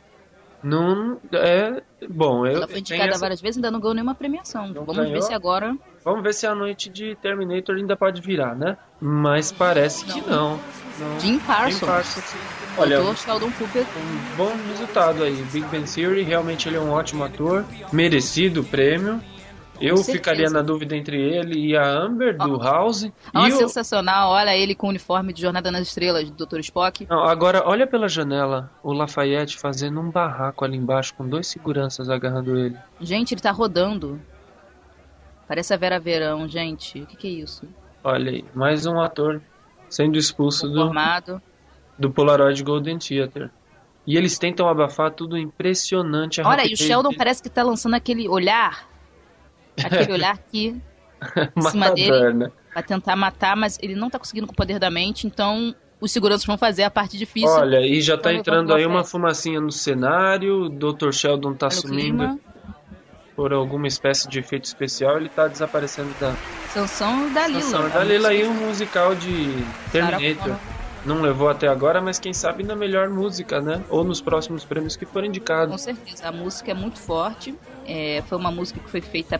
C: Não, bom...
D: Ela foi indicada várias vezes e ainda não ganhou nenhuma premiação. Vamos ver se agora...
C: Vamos ver se a noite de Terminator ainda pode virar, né? Mas parece que não.
D: Jim Parsons.
C: Olha,
D: Sheldon Cooper.
C: Um bom resultado aí. Big Bang Theory, realmente ele é um ótimo ator. Merecido o prêmio. Eu ficaria na dúvida entre ele e a Amber, do House.
D: Sensacional. Olha ele com o uniforme de Jornada nas Estrelas, do Dr. Spock.
C: Não, agora, olha pela janela o Lafayette fazendo um barraco ali embaixo com 2 seguranças agarrando ele.
D: Gente, ele tá rodando. Parece a Vera Verão, gente. O que é isso?
C: Olha aí, mais um ator sendo expulso do Polaroid Golden Theater. E eles tentam abafar tudo impressionante.
D: Olha, e o Sheldon parece que tá lançando aquele olhar... Aquele olhar aqui em cima dele, né? Vai tentar matar, mas ele não tá conseguindo com o poder da mente, então os seguranças vão fazer a parte difícil.
C: Olha, e já tá entrando aí uma fumacinha no cenário, o Dr. Sheldon tá sumindo por alguma espécie de efeito especial, ele tá desaparecendo da...
D: Sansão Dalila.
C: Sansão Dalila aí, um musical de Terminator. Não levou até agora, mas quem sabe na melhor música, né? Ou nos próximos prêmios que forem indicados.
D: Com certeza, a música é muito forte, foi uma música que foi feita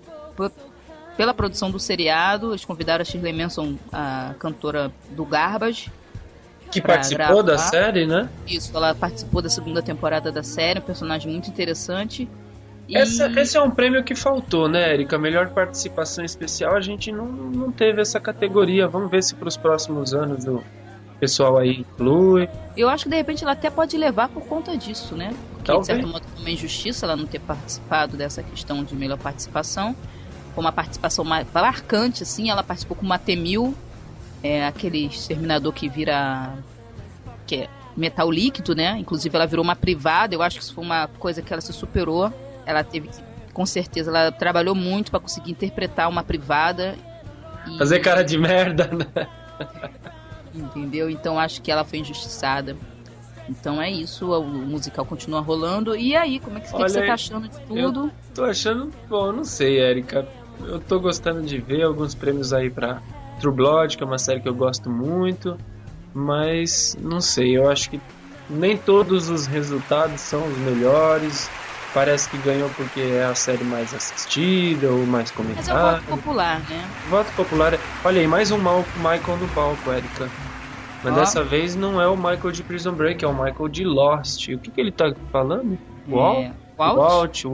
D: pela produção do seriado. Eles convidaram a Shirley Manson, a cantora do Garbage,
C: que participou da série, né?
D: Isso, ela participou da 2ª temporada da série, um personagem muito interessante.
C: Esse é um prêmio que faltou, né, Erika? Melhor participação especial, a gente não teve essa categoria. Vamos ver se para os próximos anos o pessoal aí inclui.
D: Eu acho que de repente ela até pode levar por conta disso, né? Porque
C: Talvez.
D: De certo modo foi uma injustiça ela não ter participado dessa questão de melhor participação. com uma participação marcante, assim. Ela participou com uma T-1000, aquele exterminador que vira... que é metal líquido, né? Inclusive ela virou uma privada. Eu acho que isso foi uma coisa que ela se superou. Ela teve que, com certeza, ela trabalhou muito para conseguir interpretar uma privada.
C: Fazer cara de merda, né?
D: Entendeu? Então acho que ela foi injustiçada. Então é isso, o musical continua rolando. E aí, como é que você tá achando de tudo?
C: Eu tô achando, bom, não sei, Erika. Eu tô gostando de ver alguns prêmios aí pra True Blood, que é uma série que eu gosto muito. Mas, não sei, eu acho que nem todos os resultados são os melhores. Parece que ganhou porque é a série mais assistida ou mais comentada.
D: Mas é o voto popular, né?
C: Voto popular. Olha aí, mais um Michael no palco, Erika. Mas dessa vez não é o Michael de Prison Break, é o Michael de Lost. O que ele tá falando? Walt.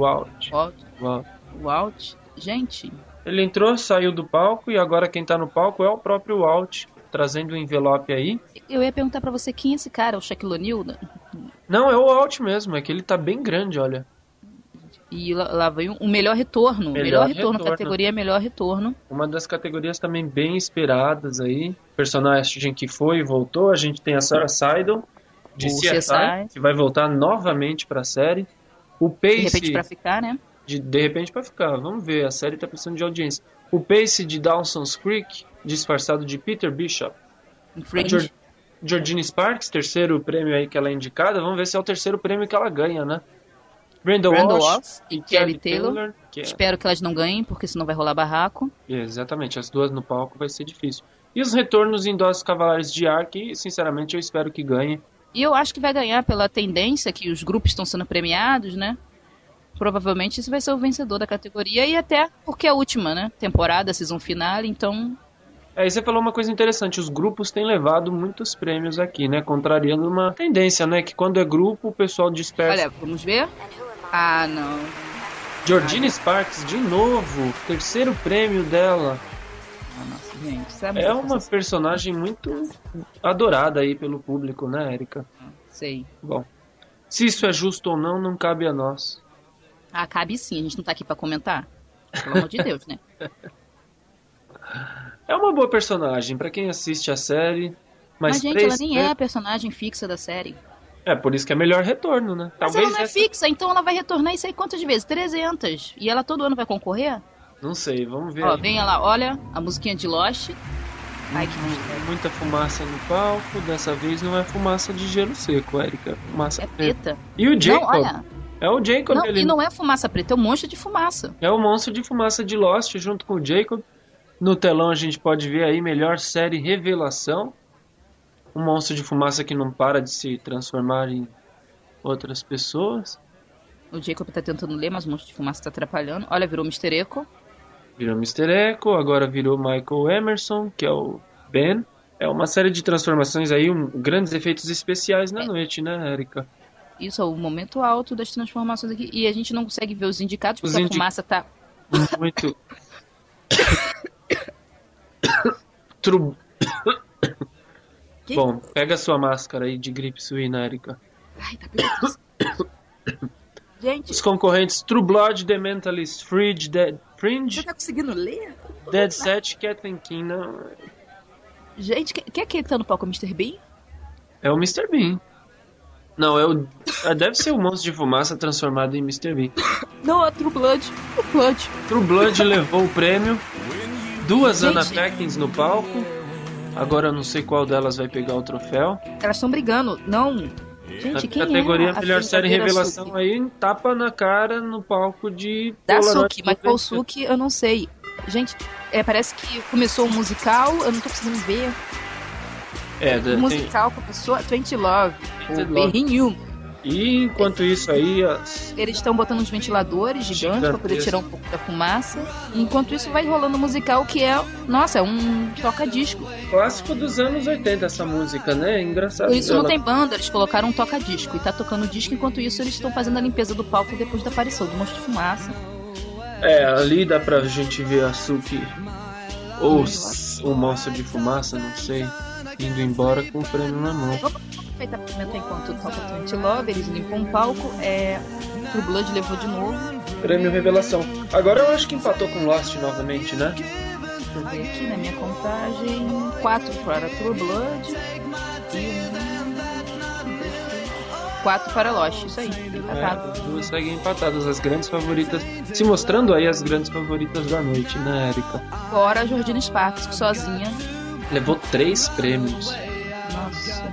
D: Gente.
C: Ele entrou, saiu do palco e agora quem tá no palco é o próprio Walt, trazendo o envelope aí.
D: Eu ia perguntar pra você quem é esse cara, o Shaquille O'Neal?
C: Não, é o Walt mesmo, é que ele tá bem grande, olha.
D: E lá veio um melhor retorno. Melhor retorno, categoria melhor retorno.
C: Uma das categorias também bem esperadas aí. Personagem que foi e voltou. A gente tem a Sarah Sidon, de CSI, que vai voltar novamente pra série. O Pace...
D: De repente pra ficar, né?
C: De repente pra ficar. Vamos ver, a série tá precisando de audiência. O Pace de Dawson's Creek, disfarçado de Peter Bishop. Georgina Sparks, terceiro prêmio aí que ela é indicada. Vamos ver se é o terceiro prêmio que ela ganha, né? Brenda Walsh
D: e Kelly Taylor. Espero que elas não ganhem, porque senão vai rolar barraco.
C: Exatamente, as duas no palco vai ser difícil. E os retornos em Doses Cavalares de Ar, que sinceramente eu espero que ganhem.
D: E eu acho que vai ganhar pela tendência que os grupos estão sendo premiados, né? Provavelmente isso vai ser o vencedor da categoria, e até porque é a última, né? Temporada, season finale, então...
C: Aí você falou uma coisa interessante, os grupos têm levado muitos prêmios aqui, né? Contrariando uma tendência, né? Que quando é grupo, o pessoal dispersa.
D: Olha, vamos ver? Ah, não.
C: Georgina Sparks, de novo, terceiro prêmio dela.
D: Nossa, gente,
C: é uma personagem muito adorada aí pelo público, né, Erika?
D: Sei.
C: Bom, se isso é justo ou não, não cabe a nós.
D: Ah, cabe sim, a gente não tá aqui pra comentar. Pelo amor de Deus, né?
C: É uma boa personagem, pra quem assiste a série.
D: Mas gente, ela nem é a personagem fixa da série.
C: É, por isso que é melhor retorno, né?
D: Mas ela não é fixa, então ela vai retornar isso aí quantas vezes? 300. E ela todo ano vai concorrer?
C: Não sei, vamos ver.
D: Ó, vem ela, olha, a musiquinha de Lost. Ai, que mistério.
C: Muita fumaça no palco, dessa vez não é fumaça de gelo seco, Erika. Fumaça
D: preta.
C: E o Jacob?
D: Não, olha.
C: É o Jacob.
D: Não, e não é fumaça preta, é um monstro de fumaça.
C: É o monstro de fumaça de Lost, junto com o Jacob. No telão a gente pode ver aí, melhor série revelação. Um monstro de fumaça que não para de se transformar em outras pessoas.
D: O Jacob tá tentando ler, mas o monstro de fumaça tá atrapalhando. Olha, virou Mr. Echo.
C: Virou Mr. Echo, agora virou Michael Emerson, que é o Ben. É uma série de transformações aí, grandes efeitos especiais na noite, né, Erika?
D: Isso é o momento alto das transformações aqui. E a gente não consegue ver os indicados, porque a fumaça tá...
C: Muito... Bom, pega a sua máscara aí de gripe suína, Erika.
D: Ai, tá pegando. Gente...
C: Os concorrentes True Blood, The Mentalist, Fringe...
D: Você tá conseguindo ler?
C: Dead Set, Kathleen Keenan.
D: Gente, quem é que tá no palco? O Mr. Bean?
C: É o Mr. Bean. Não, deve ser o monstro de fumaça transformado em Mr. Bean.
D: Não, é True Blood.
C: True Blood levou o prêmio. Duas Anna Paquins no palco. Agora eu não sei qual delas vai pegar o troféu.
D: Elas estão brigando. Não. Gente, quem
C: categoria Melhor Série Revelação Suki? Aí, tapa na cara no palco de...
D: Da Suki, mas qual Suki eu não sei. Gente, parece que começou um musical, eu não tô conseguindo ver. O musical começou a 20 Love, o Berrinho.
C: E enquanto isso aí...
D: Eles estão botando uns ventiladores gigantes pra poder tirar um pouco da fumaça. E enquanto isso vai rolando o musical que é... Nossa, é um toca-disco.
C: Clássico dos anos 80 essa música, né? É engraçado.
D: Por isso não tem banda, eles colocaram um toca-disco. E tá tocando o disco, enquanto isso eles estão fazendo a limpeza do palco depois da aparição do monstro de fumaça.
C: Ali dá pra gente ver a Suki ou o monstro de fumaça, não sei, indo embora com o prêmio na mão.
D: Aproveitar pra comentar enquanto toca 20 Love, eles limpam o palco. True Blood levou de novo.
C: prêmio revelação. Agora eu acho que empatou com Lost novamente, né?
D: Deixa eu ver aqui na minha contagem: 4 para True Blood e 4 para Lost. Isso aí, empatado.
C: Duas seguem empatadas, as grandes favoritas, se mostrando aí as grandes favoritas da noite, né, Erika?
D: Fora a Jordina Sparks, que sozinha
C: levou 3 prêmios.
D: Nossa,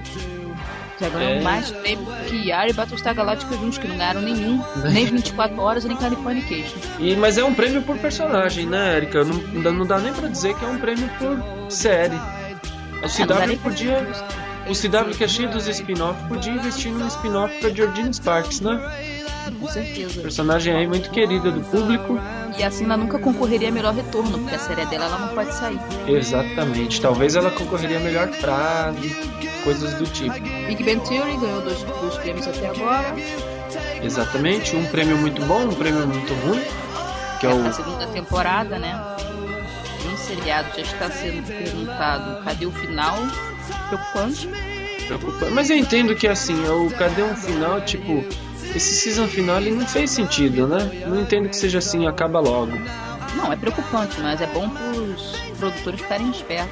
D: já ganhou mais prêmios que Yara e Battlestar Galactica juntos, que não ganharam nenhum, nem 24 horas, nem Californication.
C: Mas é um prêmio por personagem, né, Erika? Não dá nem pra dizer que é um prêmio por série. O CW podia... O CW, que é cheio dos spin-off, podia investir num spin-off pra Jordina Sparks, né?
D: Com certeza.
C: Personagem aí muito querida do público.
D: E assim ela nunca concorreria a melhor retorno, porque a série dela ela não pode sair.
C: Exatamente. Talvez ela concorreria a melhor frase, coisas do tipo.
D: Big Bang Theory ganhou 2 prêmios até agora.
C: Exatamente. Um prêmio muito bom, um prêmio muito ruim. Que é
D: a segunda temporada, né? Um seriado já está sendo perguntado: cadê o final? Preocupante.
C: Mas eu entendo que assim, cadê um final, tipo, esse season finale não fez sentido, né? Não entendo que seja assim, acaba logo.
D: Não, é preocupante, mas é bom pros produtores ficarem espertos.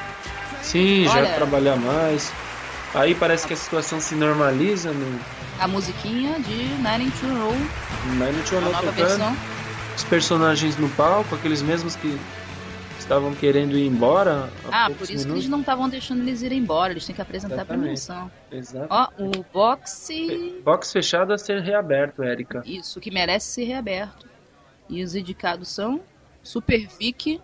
C: Sim, olha, já trabalhar mais. Aí parece que a situação se normaliza, né?
D: A musiquinha de Nine Inch Nails,
C: nova versão. Os personagens no palco, aqueles mesmos que estavam querendo ir embora.
D: Por isso que eles não estavam deixando eles irem embora. Eles têm que apresentar a premiação.
C: Exato.
D: Ó, o boxe
C: fechado a ser reaberto, Erika.
D: Isso, que merece ser reaberto. E os indicados são Super Vic.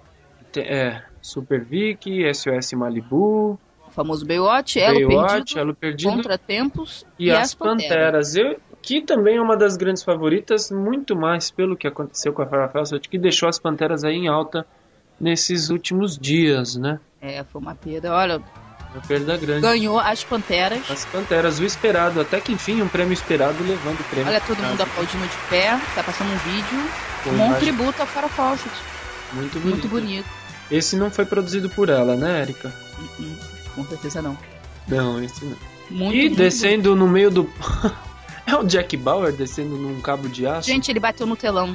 C: Super Vic, SOS Malibu.
D: O famoso Baywatch, Elo Perdido, Contratempos e As Panteras.
C: Que também é uma das grandes favoritas, muito mais pelo que aconteceu com a Farrah Fawcett, que deixou as Panteras aí em alta nesses últimos dias, né?
D: Foi uma perda, olha.
C: Uma perda grande.
D: Ganhou as Panteras.
C: As Panteras, o esperado, até que enfim, um prêmio esperado levando o prêmio.
D: Olha, todo mundo aplaudindo de pé, tá passando um vídeo. Um tributo à Farrah Fawcett. Muito bonito.
C: Esse não foi produzido por ela, né, Erika?
D: Com certeza não.
C: Não, esse não. Descendo no meio do... É o Jack Bauer descendo num cabo de aço?
D: Gente, ele bateu no telão.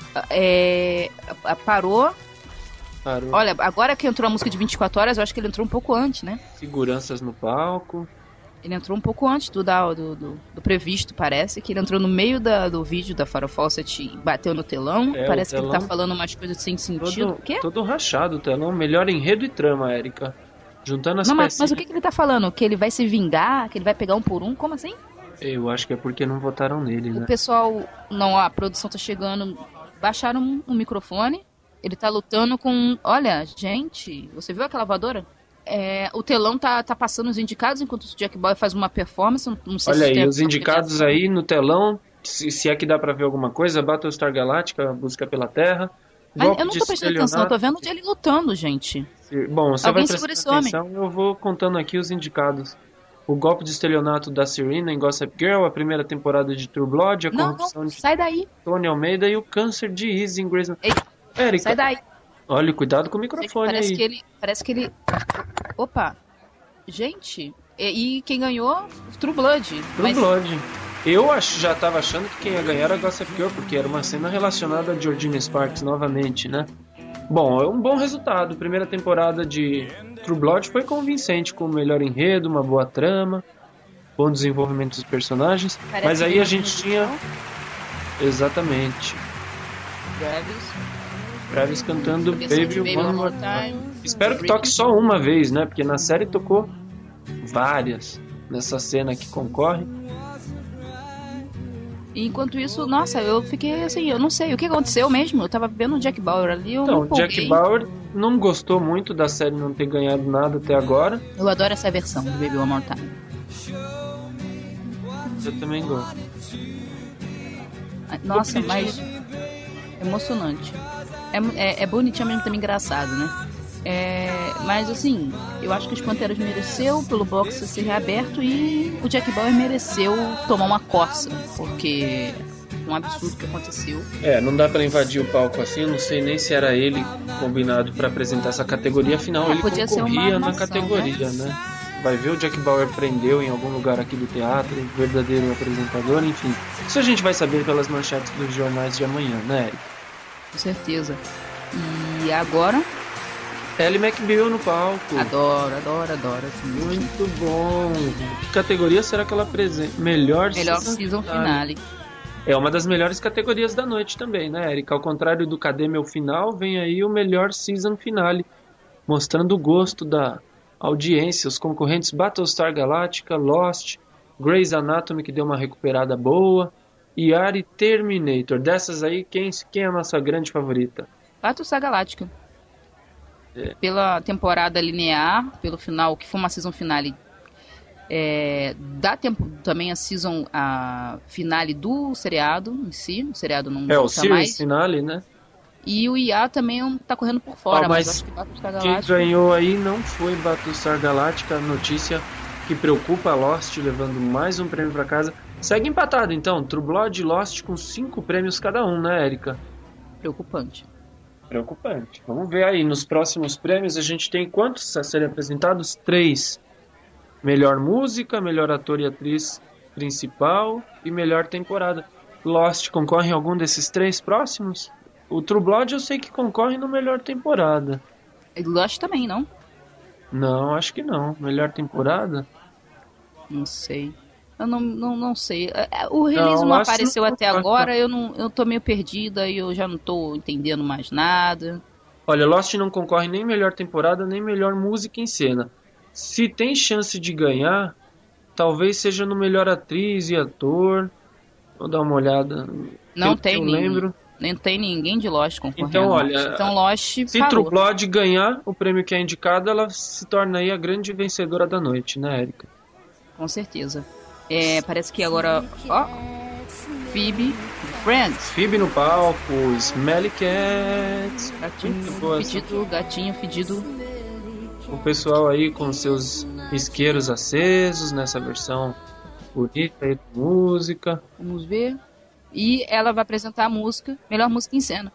D: Parou. Olha, agora que entrou a música de 24 horas, eu acho que ele entrou um pouco antes, né?
C: Seguranças no palco.
D: Ele entrou um pouco antes do previsto, parece. Que ele entrou no meio do vídeo da Farrah Fawcett e bateu no telão. Parece que ele tá falando umas coisas sem sentido.
C: Todo rachado o telão. Melhor enredo e trama, Erika. Juntando as peças.
D: Mas o que ele tá falando? Que ele vai se vingar? Que ele vai pegar um por um? Como assim?
C: Eu acho que é porque não votaram nele, né?
D: O pessoal... Não, a produção tá chegando... Baixaram um microfone. Ele tá lutando com... Olha, gente... Você viu aquela voadora? O telão tá passando os indicados enquanto o Jack Bauer faz uma performance. Não sei. Olha
C: aí, os indicados aí no telão. Se é que dá pra ver alguma coisa. Battlestar Galactica, Busca pela Terra.
D: Mas eu não tô prestando atenção. Eu tô vendo ele lutando, gente.
C: Bom, você vai prestar atenção. Eu vou contando aqui os indicados. O golpe de estelionato da Serena em Gossip Girl, a primeira temporada de True Blood, a corrupção de
D: sai daí.
C: Tony Almeida e o câncer de Izzy em Grey's Anatomy. Erika,
D: sai daí.
C: Olha, cuidado com o microfone aí.
D: Parece que ele... Opa. Gente, e quem ganhou? True Blood.
C: Blood. Eu já tava achando que quem ia ganhar era Gossip Girl, porque era uma cena relacionada a Jordina Sparks novamente, né? Bom, é um bom resultado. Primeira temporada de True Blood foi convincente, com o melhor enredo, uma boa trama, bom desenvolvimento dos personagens. Mas aí a gente tinha... Exatamente. Travis cantando Baby One More Time. Espero que toque só uma vez, né? Porque na série tocou várias nessa cena que concorre.
D: E enquanto isso, nossa, eu fiquei assim, eu não sei o que aconteceu mesmo. Eu tava vendo o Jack Bauer ali,
C: Então, o Jack Bauer não gostou muito da série não ter ganhado nada até agora.
D: Eu adoro essa versão do Baby One More Time.
C: Eu também gosto.
D: Nossa, mas emocionante. É bonitinho, mesmo também engraçado, né? Mas assim, eu acho que os Panteras mereceu pelo boxe ser reaberto e o Jack Bauer mereceu tomar uma coça, porque um absurdo que aconteceu.
C: Não dá pra invadir o palco assim, eu não sei nem se era ele combinado pra apresentar essa categoria, afinal ele concorria na categoria, né? vai ver o Jack Bauer prendeu em algum lugar aqui do teatro, o verdadeiro apresentador, enfim. Isso a gente vai saber pelas manchetes dos jornais de amanhã, né, Eric?
D: Com certeza. E agora?
C: Ellie McBeal no palco.
D: Adoro. Assim,
C: muito bom. Que categoria será que ela apresenta? Melhor
D: season finale.
C: É uma das melhores categorias da noite também, né, Erika? Ao contrário do Cadê Meu Final, vem aí o melhor season finale, mostrando o gosto da audiência. Os concorrentes Battlestar Galactica, Lost, Grey's Anatomy, que deu uma recuperada boa, e ER Terminator. Dessas aí, quem é a nossa grande favorita?
D: Battlestar Galactica. Pela temporada linear, pelo final, que foi uma season finale. Dá tempo também a finale do seriado em si. O seriado não
C: o series finale, né?
D: E o IA também tá correndo por fora, mas acho que Battlestar Galactica...
C: Quem ganhou aí não foi Battlestar Galactica, a notícia que preocupa a Lost, levando mais um prêmio para casa. Segue empatado então, True Blood e Lost com 5 prêmios cada um, né, Erika?
D: Preocupante.
C: Vamos ver aí, nos próximos prêmios a gente tem quantos a serem apresentados? 3. Melhor música, melhor ator e atriz principal e melhor temporada. Lost concorre em algum desses 3 próximos? O True Blood eu sei que concorre no melhor temporada.
D: E Lost também, não?
C: Não, acho que não. Melhor temporada?
D: Não sei. Eu não sei. O release não apareceu até agora, eu tô meio perdida e eu já não tô entendendo mais nada.
C: Olha, Lost não concorre nem melhor temporada, nem melhor música em cena. Se tem chance de ganhar, talvez seja no melhor atriz e ator. Vou dar uma olhada.
D: Não tem lembro. Nem tem ninguém de Lost concorrendo.
C: Então, olha,
D: Lost
C: se True Blood ganhar o prêmio que é indicado, ela se torna aí a grande vencedora da noite, né, Erika?
D: Com certeza. Parece que agora, Phoebe, Friends.
C: Phoebe no palco, Smelly Cat.
D: Gatinho fedido.
C: O pessoal aí com seus isqueiros acesos nessa versão bonita aí de música.
D: Vamos ver. E ela vai apresentar a música, melhor música em cena.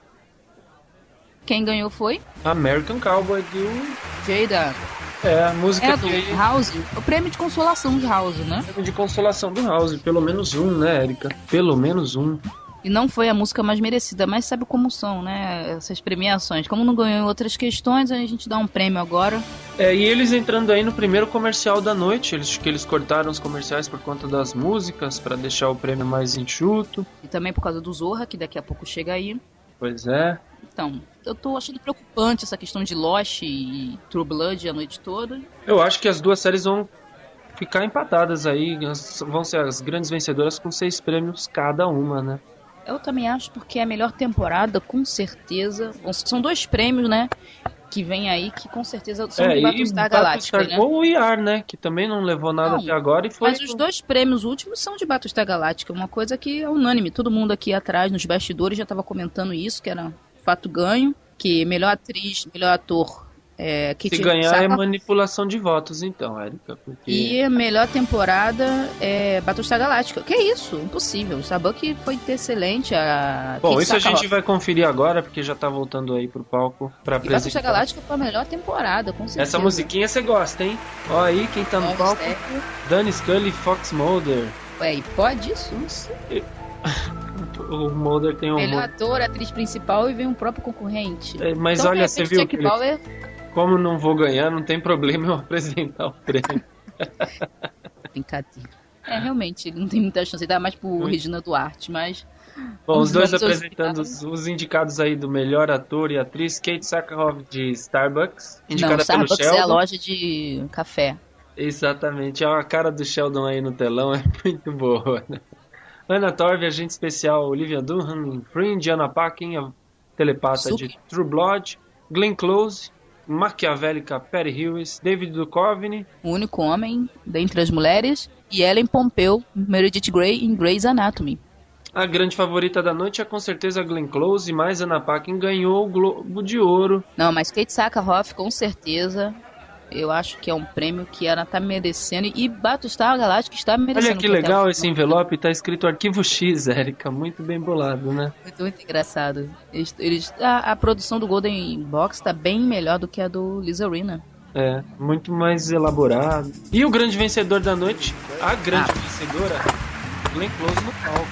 D: Quem ganhou foi?
C: American Cowboy do
D: Jada.
C: A música
D: do House. O prêmio de consolação de House, né?
C: O prêmio de consolação do House. Pelo menos um, né, Erika? Pelo menos um.
D: E não foi a música mais merecida, mas sabe como são, né? Essas premiações. Como não ganhou em outras questões, a gente dá um prêmio agora.
C: E eles entrando aí no primeiro comercial da noite. Eles cortaram os comerciais por conta das músicas, para deixar o prêmio mais enxuto.
D: E também por causa do Zorra, que daqui a pouco chega aí.
C: Pois é.
D: Então, eu tô achando preocupante essa questão de Lost e True Blood a noite toda.
C: Eu acho que as duas séries vão ficar empatadas aí. Vão ser as grandes vencedoras com 6 prêmios cada uma, né?
D: Eu também acho, porque a melhor temporada, com certeza... São 2 prêmios, né? Que vem aí, que com certeza são de Battlestar Galactica, né?
C: Ou o ER, né? Que também não levou nada até agora e foi...
D: Mas os 2 prêmios últimos são de Battlestar Galactica. Uma coisa que é unânime. Todo mundo aqui atrás, nos bastidores, já estava comentando isso, que era fato ganho. Que melhor atriz, melhor ator...
C: Se ganhar é manipulação de votos, então, Erika. Porque...
D: E a melhor temporada é Battlestar Galactica. Que é isso? Impossível. Starbuck foi excelente.
C: Bom, isso a gente vai conferir agora, porque já tá voltando aí pro palco pra apresentar.
D: Battlestar Galactica foi a melhor temporada, com certeza.
C: Essa musiquinha você gosta, hein? Ó aí, quem tá no palco. Dani Scully e Fox Mulder.
D: Ué, e pode isso?
C: Não sei. O Mulder tem um...
D: Melhor ator, atriz principal e vem um próprio concorrente.
C: Mas então, olha, você viu que... Como não vou ganhar, não tem problema eu apresentar o prêmio.
D: Brincadeira. Realmente, ele não tem muita chance. Ele dá mais pro Regina Duarte, mas...
C: Bom, os dois apresentando os indicados aí do melhor ator e atriz. Kate Sackhoff de Starbucks, indicada pelo Sheldon.
D: Starbucks é a loja de café.
C: Exatamente. A cara do Sheldon aí no telão é muito boa, né? Anna Torv, agente especial Olivia Dunham em Fringe, Anna Paquin, a telepata de True Blood, Glenn Close, maquiavélica Perry Hughes, David Duchovny,
D: o único homem dentre as mulheres, e Ellen Pompeo, Meredith Grey em Grey's Anatomy.
C: A grande favorita da noite é com certeza Glenn Close, mas Anna Paquin ganhou o Globo de Ouro.
D: Não, mas Kate Sackhoff com certeza... Eu acho que é um prêmio que ela tá merecendo e Battlestar Galactica está merecendo.
C: Olha que legal esse envelope, tá escrito Arquivo X, Erika, muito bem bolado, né?
D: Muito engraçado. A produção do Golden Box tá bem melhor do que a do Lisa Rinna.
C: muito mais elaborado. E o grande vencedor da noite, a grande vencedora, Glenn Close no palco.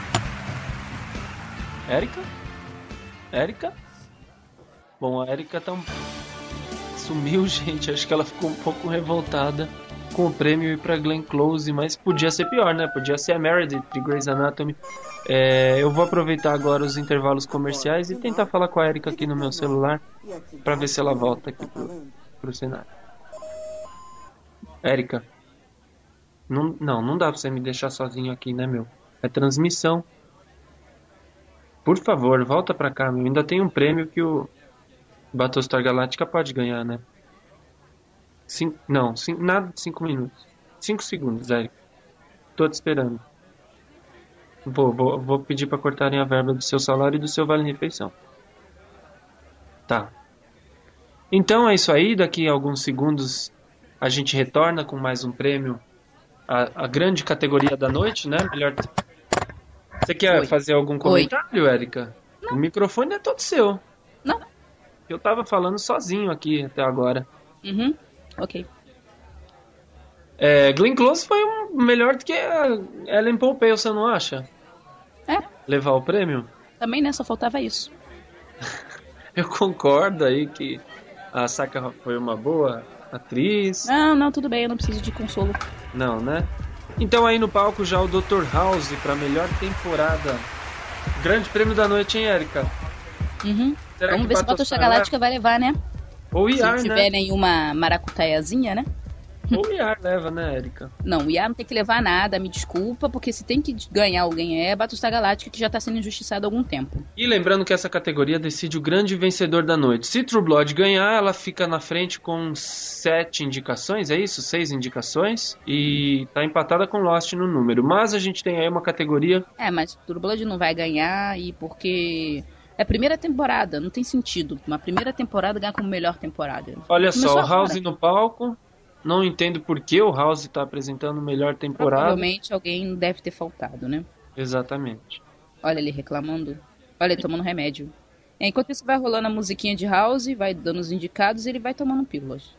C: Érica? Bom, a Érica sumiu, gente. Acho que ela ficou um pouco revoltada com o prêmio ir pra Glenn Close, mas podia ser pior, né? Podia ser a Meredith de Grey's Anatomy. Eu vou aproveitar agora os intervalos comerciais e tentar falar com a Érica aqui no meu celular pra ver se ela volta aqui pro cenário. Érica, não dá pra você me deixar sozinho aqui, né, meu? É transmissão. Por favor, volta pra cá, meu. Ainda tem um prêmio que o Battlestar Galactica pode ganhar, né? 5 minutos. 5 segundos, Érica. Tô te esperando. Vou pedir pra cortarem a verba do seu salário e do seu vale-refeição. Tá. Então é isso aí. Daqui a alguns segundos a gente retorna com mais um prêmio. A grande categoria da noite, né? Melhor. Você quer fazer algum comentário, Érica? Não. O microfone é todo seu.
D: Não.
C: Eu tava falando sozinho aqui até agora.
D: Ok.
C: Glenn Close foi melhor do que a Ellen Pompeo, você não acha? Levar o prêmio?
D: Também, né? Só faltava isso.
C: Eu concordo aí que a Saka foi uma boa atriz.
D: Não, tudo bem, eu não preciso de consolo.
C: Não, né? Então aí no palco já o Dr. House pra melhor temporada. Grande prêmio da noite, hein, Érica?
D: Vamos ver se Battlestar Galactica vai levar, né?
C: Ou IAR,
D: se tiver nenhuma maracutaiazinha, né?
C: Ou o IAR leva, né, Érica?
D: Não, o IAR não tem que levar nada, me desculpa, porque se tem que ganhar alguém é Battlestar Galactica, que já tá sendo injustiçado há algum tempo.
C: E lembrando que essa categoria decide o grande vencedor da noite. Se True Blood ganhar, ela fica na frente com 7 indicações, é isso? 6 indicações. E tá empatada com Lost no número. Mas a gente tem aí uma categoria...
D: mas True Blood não vai ganhar e porque... É a primeira temporada, não tem sentido. Uma primeira temporada ganhar como melhor temporada.
C: Olha só, o House no palco... Não entendo por que o House está apresentando melhor temporada.
D: Provavelmente alguém deve ter faltado, né?
C: Exatamente.
D: Olha ele reclamando. Olha ele tomando remédio. Enquanto isso vai rolando a musiquinha de House, vai dando os indicados e ele vai tomando pílulas.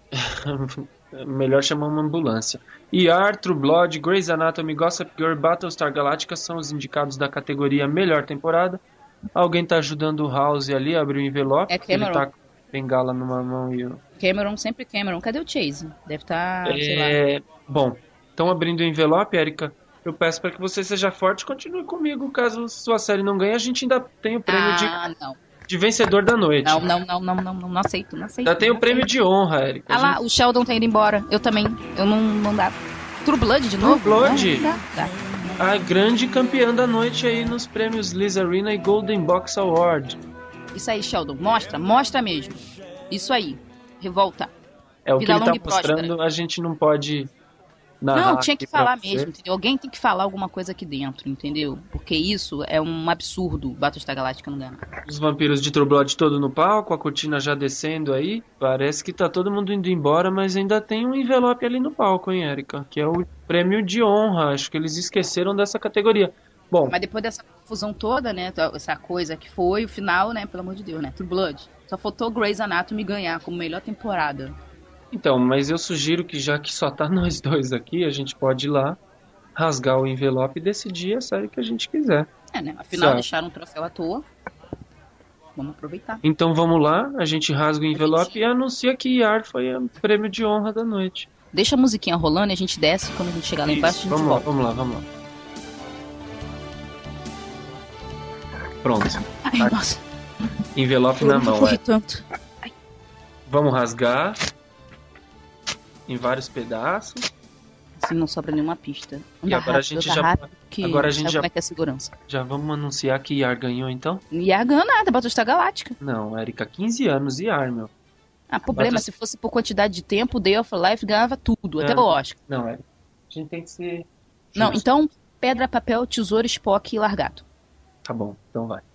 C: Melhor chamar uma ambulância. ER, True Blood, Grey's Anatomy, Gossip Girl, Battlestar Galactica são os indicados da categoria melhor temporada. Alguém tá ajudando o House ali a abrir o envelope.
D: É Cameron.
C: Ele tá com bengala numa mão e o...
D: Sempre Cameron. Cadê o Chase? Deve estar, sei lá.
C: Bom, estão abrindo o envelope, Érica. Eu peço para que você seja forte e continue comigo. Caso sua série não ganhe, a gente ainda tem o prêmio de vencedor da noite.
D: Não aceito.
C: Ainda tem o prêmio de honra, Érica.
D: Lá, o Sheldon tá indo embora. Eu também. Eu não dá. True Blood de novo?
C: True Blood.
D: Não dá.
C: A grande campeã da noite aí nos prêmios Liz Arena e Golden Box Award.
D: Isso aí, Sheldon. Mostra mesmo. Isso aí. Revolta.
C: É o que ele tá mostrando, a gente não pode narrar.
D: Não, tinha que falar mesmo, entendeu? Alguém tem que falar alguma coisa aqui dentro, entendeu? Porque isso é um absurdo, Battlestar Galactica não ganha.
C: Os vampiros de True Blood todo no palco, a cortina já descendo aí. Parece que tá todo mundo indo embora, mas ainda tem um envelope ali no palco, hein, Érica? Que é o prêmio de honra. Acho que eles esqueceram dessa categoria. Bom,
D: mas depois dessa confusão toda, né, essa coisa que foi o final, né, pelo amor de Deus, né, True Blood. Só faltou Grey's Anatomy ganhar como melhor temporada.
C: Então, mas eu sugiro que já que só tá nós dois aqui, a gente pode ir lá, rasgar o envelope e decidir a série que a gente quiser.
D: Né, afinal deixaram um troféu à toa. Vamos aproveitar.
C: Então vamos lá, a gente rasga o envelope e anuncia que Yar foi o prêmio de honra da noite.
D: Deixa a musiquinha rolando e a gente desce, quando a gente chegar lá embaixo a gente volta.
C: Vamos lá. Pronto.
D: Ai, nossa.
C: Envelope na mão,
D: tanto.
C: Vamos rasgar em vários pedaços.
D: Assim não sobra nenhuma pista.
C: E agora a gente já
D: como é que é a segurança.
C: Já vamos anunciar que Yar ganhou, então?
D: Yar ganhou nada, Battlestar Galactica.
C: Não, Érica, 15 anos, Yar, meu.
D: Problema, se fosse por quantidade de tempo, Day of Life ganhava tudo, até o Oscar.
C: Não, Érica, a gente tem que ser justo.
D: Não, então, pedra, papel, tesouro, Spock e largato.
C: Tá bom, então vai.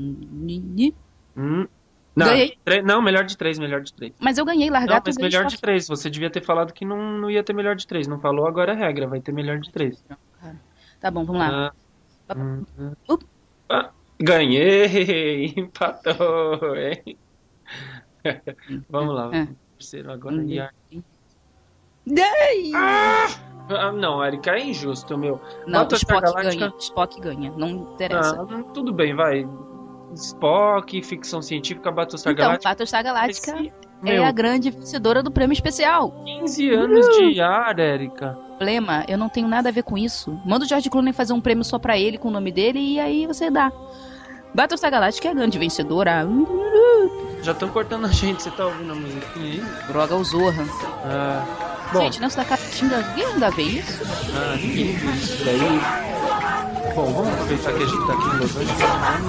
D: Não, ganhei.
C: Não, melhor de 3.
D: Mas eu ganhei largato.
C: Não, mas melhor de 3. Você devia ter falado que não ia ter melhor de 3. Não falou, agora é regra. Vai ter melhor de 3.
D: Tá bom, vamos lá.
C: Ganhei! Empatou, hein? Vamos lá. terceiro agora Yar. Não, Erika, é injusto, meu.
D: Não, Spock ganha, não interessa.
C: Tudo bem, vai. Spock, ficção científica, Battlestar Galactica.
D: Então, Battlestar Galactica é a grande vencedora do prêmio especial.
C: 15 anos de Yar, Erika.
D: Problema, eu não tenho nada a ver com isso. Manda o George Clooney fazer um prêmio só pra ele, com o nome dele, e aí você dá. Battlestar Galactica é a grande vencedora.
C: Já estão cortando a gente, você tá ouvindo a musiquinha aí?
D: Droga, o Zorra.
C: Bom.
D: Gente, nessa caixinha, ninguém ainda vê isso?
C: Ninguém vê isso daí. Bom, vamos aproveitar que a gente tá aqui em Los Angeles.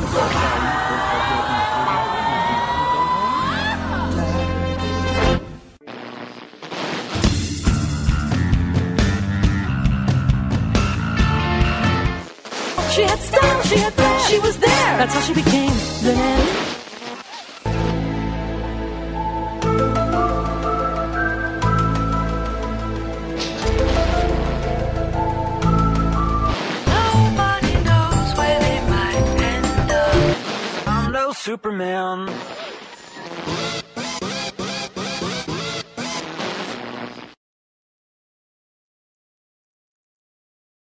E: She had style, she had flair, she was there. That's how she became the Nelly. Nobody knows where they might end up. I'm no Superman.